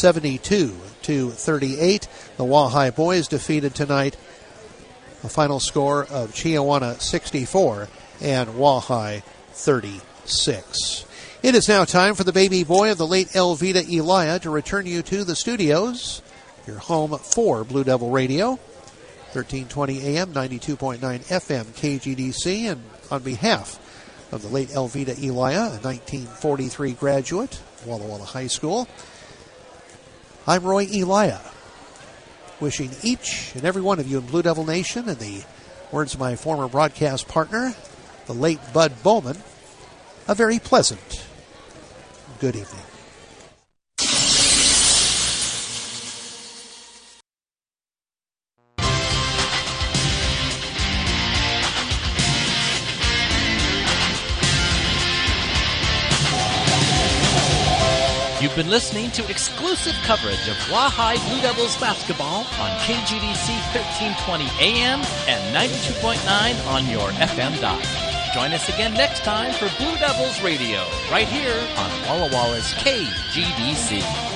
72-38. The Wahai boys defeated tonight, a final score of Chiawana 64 and Wahai 36. It is now time for the baby boy of the late Elvita Elia to return you to the studios, your home for Blue Devil Radio, 1320 AM, 92.9 FM, KGDC, and on behalf of the late Elvita Elia, a 1943 graduate, Walla Walla High School, I'm Roy Elia, wishing each and every one of you in Blue Devil Nation, in the words of my former broadcast partner, the late Bud Bowman, a very pleasant Good evening. You've been listening to exclusive coverage of Wahai Blue Devils basketball on KGDC 1320 AM and 92.9 on your FM dial. Join us again next time for Blue Devils Radio, right here on Walla Walla's KGDC.